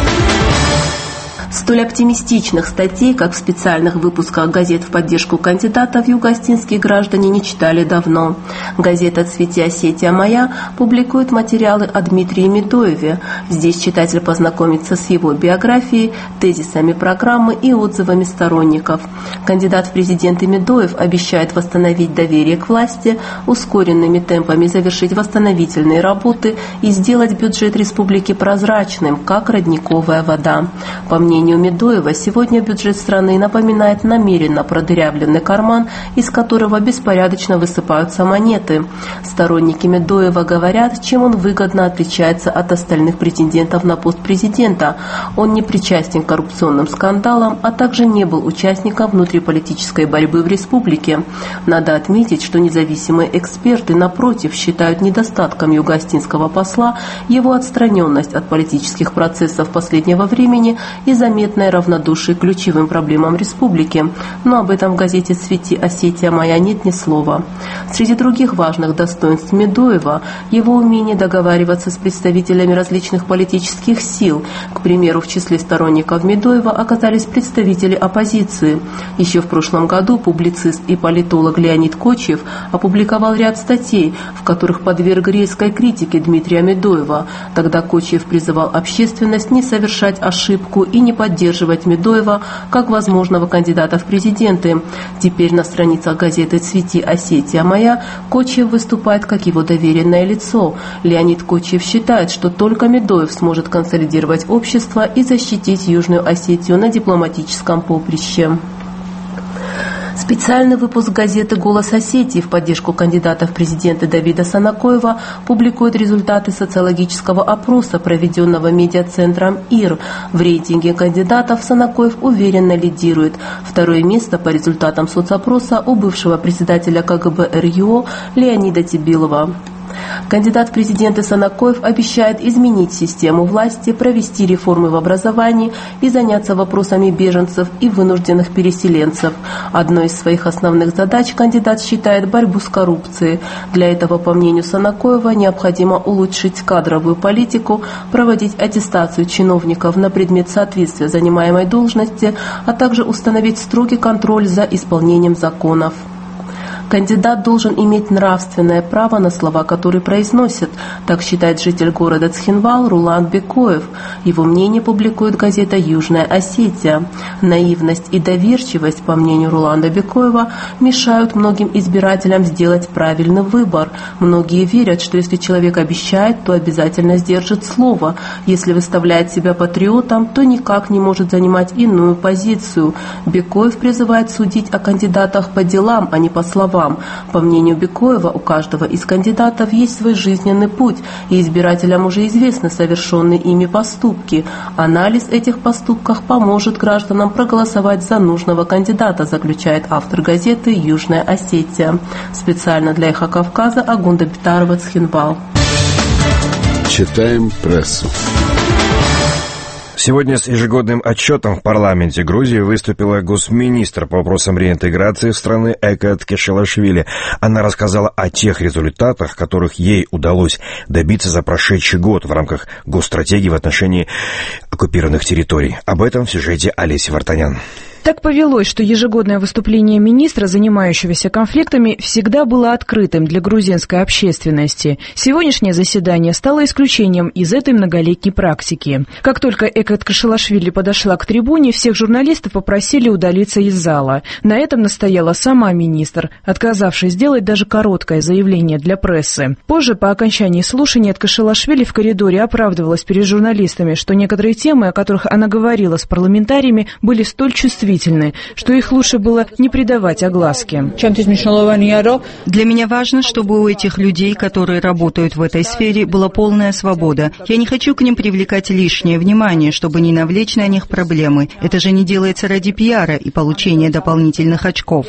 Столь оптимистичных статей, как в специальных выпусках газет в поддержку кандидатов, юго-осетинские граждане не читали давно. Газета «Цвети Осетия моя» публикует материалы о Дмитрии Медоеве. Здесь читатель познакомится с его биографией, тезисами программы и отзывами сторонников. Кандидат в президенты Медоев обещает восстановить доверие к власти, ускоренными темпами завершить восстановительные работы и сделать бюджет республики прозрачным, как родниковая вода. По мнению По мнению Медоева, сегодня бюджет страны напоминает намеренно продырявленный карман, из которого беспорядочно высыпаются монеты. Сторонники Медоева говорят, чем он выгодно отличается от остальных претендентов на пост президента. Он не причастен к коррупционным скандалам, а также не был участником внутриполитической борьбы в республике. Надо отметить, что независимые эксперты, напротив, считают недостатком юго-осетинского посла его отстраненность от политических процессов последнего времени и заметное равнодушие к ключевым проблемам республики. Но об этом в газете «Цвети Осетия моя» нет ни слова. Среди других важных достоинств Медоева его умение договариваться с представителями различных политических сил. К примеру, в числе сторонников Медоева оказались представители оппозиции. Еще в прошлом году публицист и политолог Леонид Кочиев опубликовал ряд статей, в которых подверг резкой критике Дмитрия Медоева. Тогда Кочиев призывал общественность не совершать ошибку и не поддерживать Медоева как возможного кандидата в президенты. Теперь на страницах газеты «Цвети Осетия моя» Кочиев выступает как его доверенное лицо. Леонид Кочиев считает, что только Медоев сможет консолидировать общество и защитить Южную Осетию на дипломатическом поприще. Специальный выпуск газеты «Голос Осетии» в поддержку кандидата в президенты Давида Санакоева публикует результаты социологического опроса, проведенного медиацентром ИР. В рейтинге кандидатов Санакоев уверенно лидирует. Второе место по результатам соцопроса у бывшего председателя КГБ РЮО Леонида Тибилова. Кандидат в президенты Санакоев обещает изменить систему власти, провести реформы в образовании и заняться вопросами беженцев и вынужденных переселенцев. Одной из своих основных задач кандидат считает борьбу с коррупцией. Для этого, по мнению Санакоева, необходимо улучшить кадровую политику, проводить аттестацию чиновников на предмет соответствия занимаемой должности, а также установить строгий контроль за исполнением законов. Кандидат должен иметь нравственное право на слова, которые произносит, так считает житель города Цхинвал Рулан Бекоев. Его мнение публикует газета «Южная Осетия». Наивность и доверчивость, по мнению Руланда Бекоева, мешают многим избирателям сделать правильный выбор. Многие верят, что если человек обещает, то обязательно сдержит слово. Если выставляет себя патриотом, то никак не может занимать иную позицию. Бекоев призывает судить о кандидатах по делам, а не по словам. По мнению Бекоева, у каждого из кандидатов есть свой жизненный путь, и избирателям уже известны совершенные ими поступки. Анализ этих поступков поможет гражданам проголосовать за нужного кандидата, заключает автор газеты «Южная Осетия». Специально для «Эхо Кавказа» Агунда Битарова, Цхинвал. Читаем прессу. Сегодня с ежегодным отчетом в парламенте Грузии выступила госминистр по вопросам реинтеграции страны Экат Кешелашвили. Она рассказала о тех результатах, которых ей удалось добиться за прошедший год в рамках госстратегии в отношении оккупированных территорий. Об этом в сюжете Олеси Вартанян. Так повелось, что ежегодное выступление министра, занимающегося конфликтами, всегда было открытым для грузинской общественности. Сегодняшнее заседание стало исключением из этой многолетней практики. Как только Экат Кешелашвили подошла к трибуне, всех журналистов попросили удалиться из зала. На этом настояла сама министр, отказавшись сделать даже короткое заявление для прессы. Позже, по окончании слушания, от Кешелашвили в коридоре оправдывалась перед журналистами, что некоторые темы, о которых она говорила с парламентариями, были столь чувствительны, убедительны, что их лучше было не придавать огласке. Для меня важно, чтобы у этих людей, которые работают в этой сфере, была полная свобода. Я не хочу к ним привлекать лишнее внимание, чтобы не навлечь на них проблемы. Это же не делается ради пиара и получения дополнительных очков.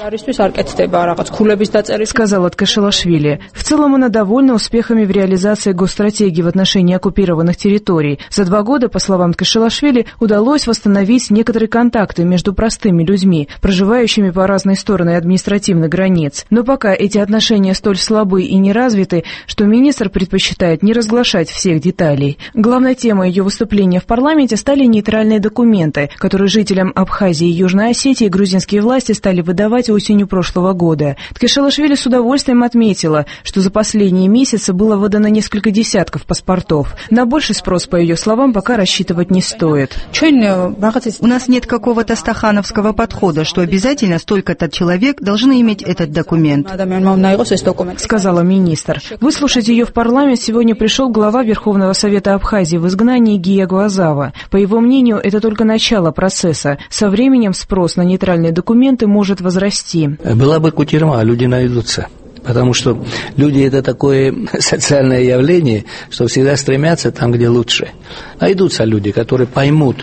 Сказал Откашилашвили. В целом она довольна успехами в реализации госстратегии в отношении оккупированных территорий. За два года, по словам Ткашилашвили, удалось восстановить некоторые контакты между простыми людьми, проживающими по разные стороны административных границ. Но пока эти отношения столь слабы и неразвиты, что министр предпочитает не разглашать всех деталей. Главной темой ее выступления в парламенте стали нейтральные документы, которые жителям Абхазии и Южной Осетии грузинские власти стали выдавать осенью прошлого года. Ткашилашвили с удовольствием отметила, что за последние месяцы было выдано несколько десятков паспортов. На больший спрос, по ее словам, пока рассчитывать не стоит. У нас нет какого-то стахановского подхода, что обязательно столько-то человек должны иметь этот документ, сказала министр. Выслушать ее в парламент сегодня пришел глава Верховного Совета Абхазии в изгнании Гия Гуазава. По его мнению, это только начало процесса. Со временем спрос на нейтральные документы может возрасти. Была бы кутерьма, люди найдутся. Потому что люди – это такое социальное явление, что всегда стремятся там, где лучше. Найдутся люди, которые поймут,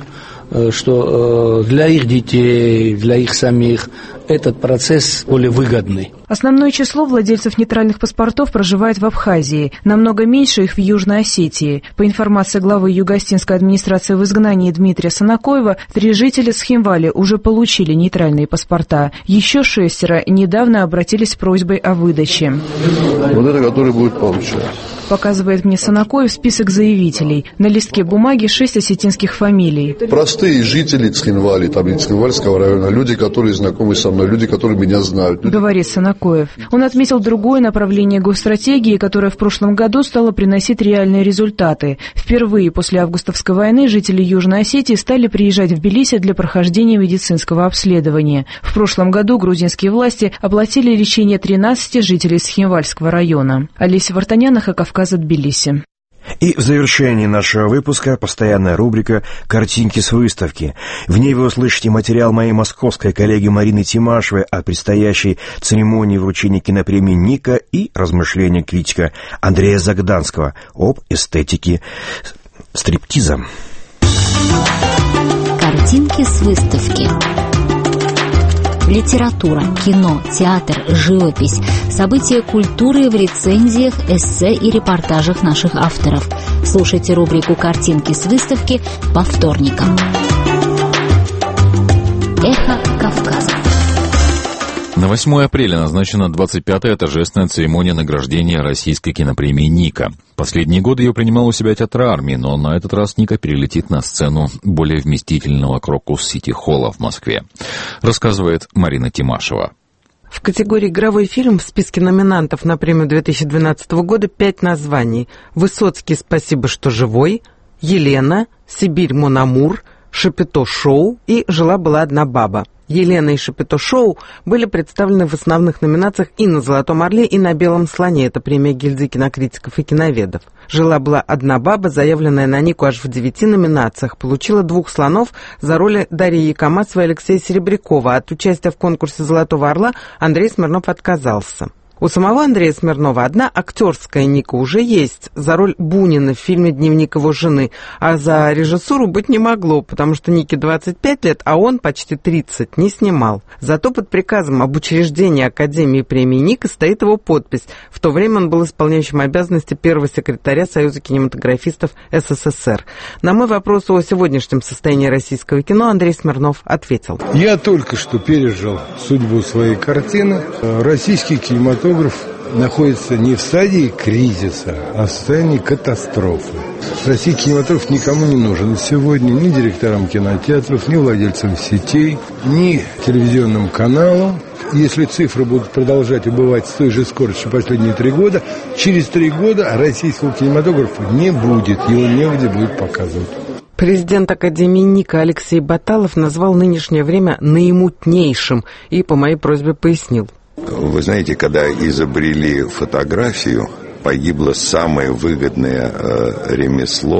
что для их детей, для их самих этот процесс более выгодный. Основное число владельцев нейтральных паспортов проживает в Абхазии, намного меньше их в Южной Осетии. По информации главы Юго-Остинской администрации в изгнании Дмитрия Санакоева, три жителя Схинвали уже получили нейтральные паспорта. Еще шестеро недавно обратились с просьбой о выдаче. Вот это, который будет получать. Показывает мне Санакоев список заявителей. На листке бумаги шесть осетинских фамилий. Простые жители Цхинвали, там Цхинвальского района, люди, которые знакомы со мной, люди, которые меня знают. Говорит Санакоев. Он отметил другое направление госстратегии, которое в прошлом году стало приносить реальные результаты. Впервые после августовской войны жители Южной Осетии стали приезжать в Тбилиси для прохождения медицинского обследования. В прошлом году грузинские власти оплатили лечение тринадцати жителей Схинвальского района. Олеся Вартаняна, Кавказа, Тбилиси. И в завершении нашего выпуска постоянная рубрика «Картинки с выставки». В ней вы услышите материал моей московской коллеги Марины Тимашевой о предстоящей церемонии вручения кинопремии «Ника» и размышления критика Андрея Загданского об эстетике стриптиза. Картинки с выставки. Литература, кино, театр, живопись, события культуры в рецензиях, эссе и репортажах наших авторов. Слушайте рубрику «Картинки с выставки» по вторникам. Эхо Кавказа. На восьмое апреля назначена двадцать пятая торжественная церемония награждения российской кинопремии «Ника». Последние годы ее принимал у себя театр армии, но на этот раз «Ника» перелетит на сцену более вместительного Крокус-Сити-холла в Москве. Рассказывает Марина Тимашева. В категории «Игровой фильм» в списке номинантов на премию две тысячи двенадцатого года пять названий. «Высоцкий, спасибо, что живой», «Елена», «Сибирь, Мон Амур», «Шапито шоу» и «Жила-была одна баба». «Елена» и «Шапито шоу» были представлены в основных номинациях и на «Золотом орле», и на «Белом слоне». Это премия гильдии кинокритиков и киноведов. «Жила-была одна баба», заявленная на «Нику» аж в девяти номинациях, получила двух слонов за роли Дарьи Якомацевой и Алексея Серебрякова. От участия в конкурсе «Золотого орла» Андрей Смирнов отказался. У самого Андрея Смирнова одна актерская «Ника» уже есть за роль Бунина в фильме «Дневник его жены», а за режиссуру быть не могло, потому что Нике двадцать пять лет, а он почти тридцать не снимал. Зато под приказом об учреждении Академии премии «Ника» стоит его подпись. В то время он был исполняющим обязанности первого секретаря Союза кинематографистов СССР. На мой вопрос о сегодняшнем состоянии российского кино Андрей Смирнов ответил. Я только что пережил судьбу своей картины. Российский кинематограф находится не в стадии кризиса, а в состоянии катастрофы. Российский кинематограф никому не нужен сегодня, ни директорам кинотеатров, ни владельцам сетей, ни телевизионным каналам. Если цифры будут продолжать убывать с той же скоростью последние три года, через три года российского кинематографа не будет, его негде будет показывать. Президент Академии «Ника» Алексей Баталов назвал нынешнее время наимутнейшим и по моей просьбе пояснил. Вы знаете, когда изобрели фотографию, погибло самое выгодное э, ремесло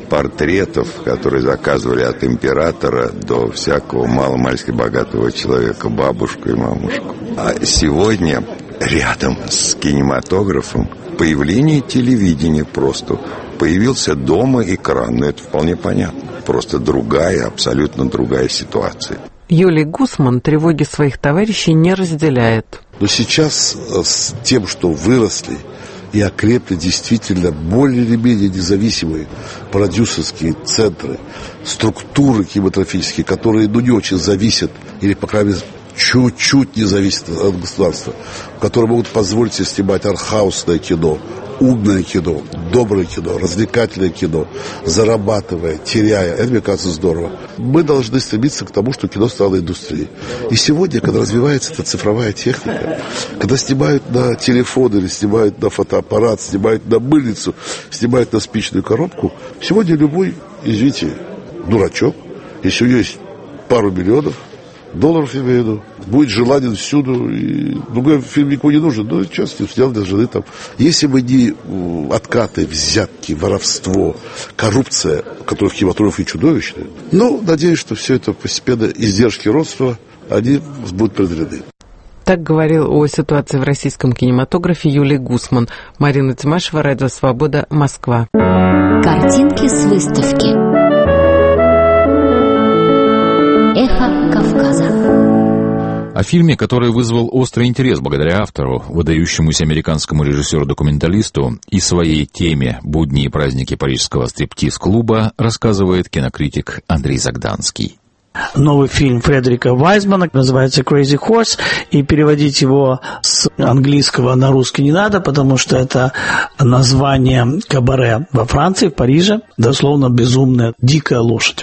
портретов, которые заказывали от императора до всякого маломальски богатого человека, бабушку и мамушку. А сегодня рядом с кинематографом появление телевидения просто. Появился дома экран, но это вполне понятно. Просто другая, абсолютно другая ситуация. Юлий Гусман тревоги своих товарищей не разделяет. Но сейчас с тем, что выросли и окрепли действительно более или менее независимые продюсерские центры, структуры кинематографические, которые ну, не очень зависят, или, по крайней мере, чуть-чуть не зависят от государства, которые могут позволить себе снимать артхаусное кино, умное кино, доброе кино, развлекательное кино, зарабатывая, теряя. Это, мне кажется, здорово. Мы должны стремиться к тому, что кино стало индустрией. И сегодня, когда развивается эта цифровая техника, когда снимают на телефон или снимают на фотоаппарат, снимают на мыльницу, снимают на спичную коробку, сегодня любой, извините, дурачок, если у него есть пару миллионов долларов, я имею в виду, будет желанен всюду, и другой фильм никому не нужен, ну, часто снял для жены там. Если бы не откаты, взятки, воровство, коррупция, которая в кинематографе чудовищная, ну, надеюсь, что все это постепенно, издержки родства, они будут преодолены. Так говорил о ситуации в российском кинематографе Юлий Гусман. Марина Тимашева, Радио Свобода, Москва. Картинки с выставки. Эхо Кавказа. О фильме, который вызвал острый интерес благодаря автору, выдающемуся американскому режиссеру-документалисту, и своей теме «Будни и праздники парижского стриптиз-клуба» рассказывает кинокритик Андрей Загданский. Новый фильм Фредерика Вайсмана называется «Crazy Horse», и переводить его с английского на русский не надо, потому что это название кабаре во Франции, в Париже, дословно «безумная, дикая лошадь».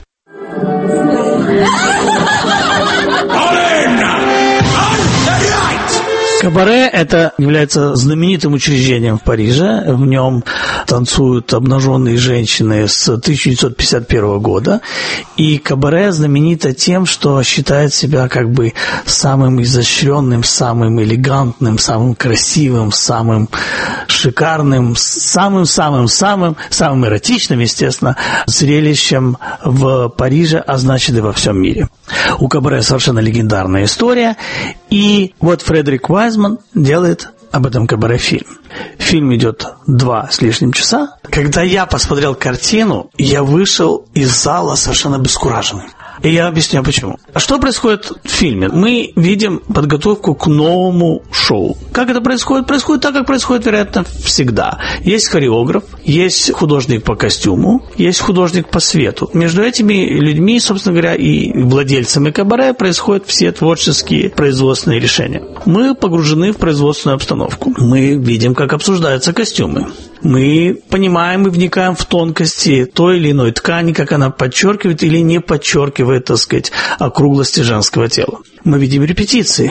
Кабаре это является знаменитым учреждением в Париже. В нем танцуют обнаженные женщины с тысяча девятьсот пятьдесят первого года. И кабаре знаменито тем, что считает себя как бы самым изощренным, самым элегантным, самым красивым, самым шикарным, самым-самым-самым, самым эротичным, естественно, зрелищем в Париже, а значит и во всем мире. У кабаре совершенно легендарная история. И вот Фредерик Вайсман делает об этом кабаре фильм. Фильм идет два с лишним часа. Когда я посмотрел картину, я вышел из зала совершенно обескураженным. И я объясню, почему. А что происходит в фильме? Мы видим подготовку к новому шоу. Как это происходит? Происходит так, как происходит, вероятно, всегда. Есть хореограф, есть художник по костюму, есть художник по свету. Между этими людьми, собственно говоря, и владельцами кабаре происходят все творческие производственные решения. Мы погружены в производственную обстановку. Мы видим, как обсуждаются костюмы. Мы понимаем и вникаем в тонкости той или иной ткани, как она подчеркивает или не подчеркивает, так сказать, округлости женского тела. Мы видим репетиции.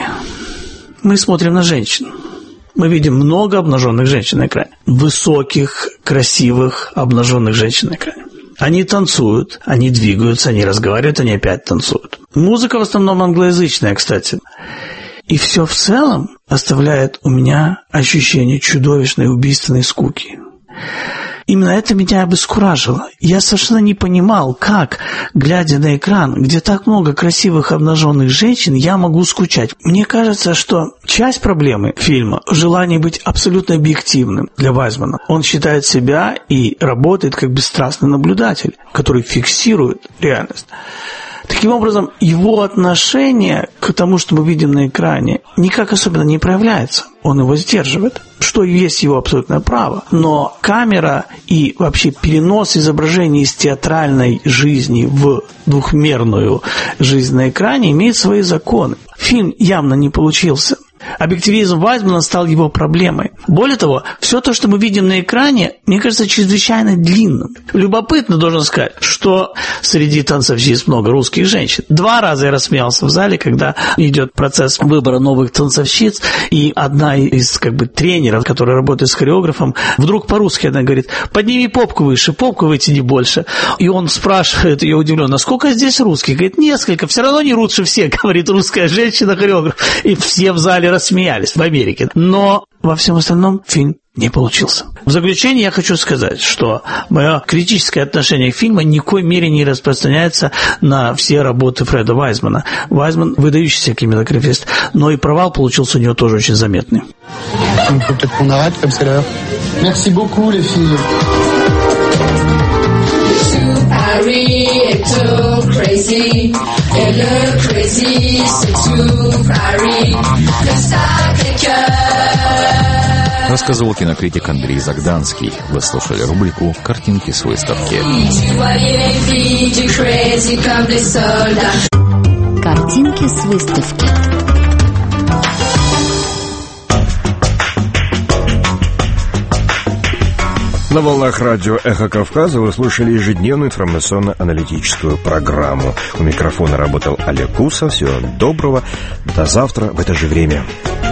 Мы смотрим на женщин. Мы видим много обнаженных женщин на экране. Высоких, красивых, обнаженных женщин на экране. Они танцуют, они двигаются, они разговаривают, они опять танцуют. Музыка в основном англоязычная, кстати. И все в целом оставляет у меня ощущение чудовищной убийственной скуки. Именно это меня обескуражило. Я совершенно не понимал, как, глядя на экран, где так много красивых обнаженных женщин, я могу скучать. Мне кажется, что часть проблемы фильма – желание быть абсолютно объективным для Вайсмана. Он считает себя и работает как бесстрастный наблюдатель, который фиксирует реальность. Таким образом, его отношение к тому, что мы видим на экране, никак особенно не проявляется. Он его сдерживает, что есть его абсолютное право. Но камера и вообще перенос изображений из театральной жизни в двухмерную жизнь на экране имеет свои законы. Фильм явно не получился. Объективизм Вайсмана стал его проблемой. Более того, все то, что мы видим на экране, мне кажется, чрезвычайно длинным. Любопытно, должен сказать, что среди танцовщиц много русских женщин. Два раза я рассмеялся в зале, когда идет процесс выбора новых танцовщиц, и одна из как бы тренеров, которая работает с хореографом, вдруг по-русски она говорит: подними попку выше, попку вытяни больше. И он спрашивает ее удивленно: сколько здесь русских? Говорит: несколько, все равно не лучше всех, говорит русская женщина-хореограф. И все в зале рассмеялись. посмеялись в Америке. Но во всем остальном фильм не получился. В заключение я хочу сказать, что мое критическое отношение к фильму ни в коей мере не распространяется на все работы Фреда Вайзмана. Вайзман выдающийся кинематографист, но и провал получился у него тоже очень заметный. Merci beaucoup, les filles. Paris est tout crazy, et le crazy c'est tout Paris, le Sacré-Cœur. Рассказывал кинокритик Андрей Загданский. Вы слушали рубрику «Картинки с выставки». Картинки с выставки. На волнах радио «Эхо Кавказа» вы слушали ежедневную информационно-аналитическую программу. У микрофона работал Олег Кусов. Всего доброго. До завтра в это же время.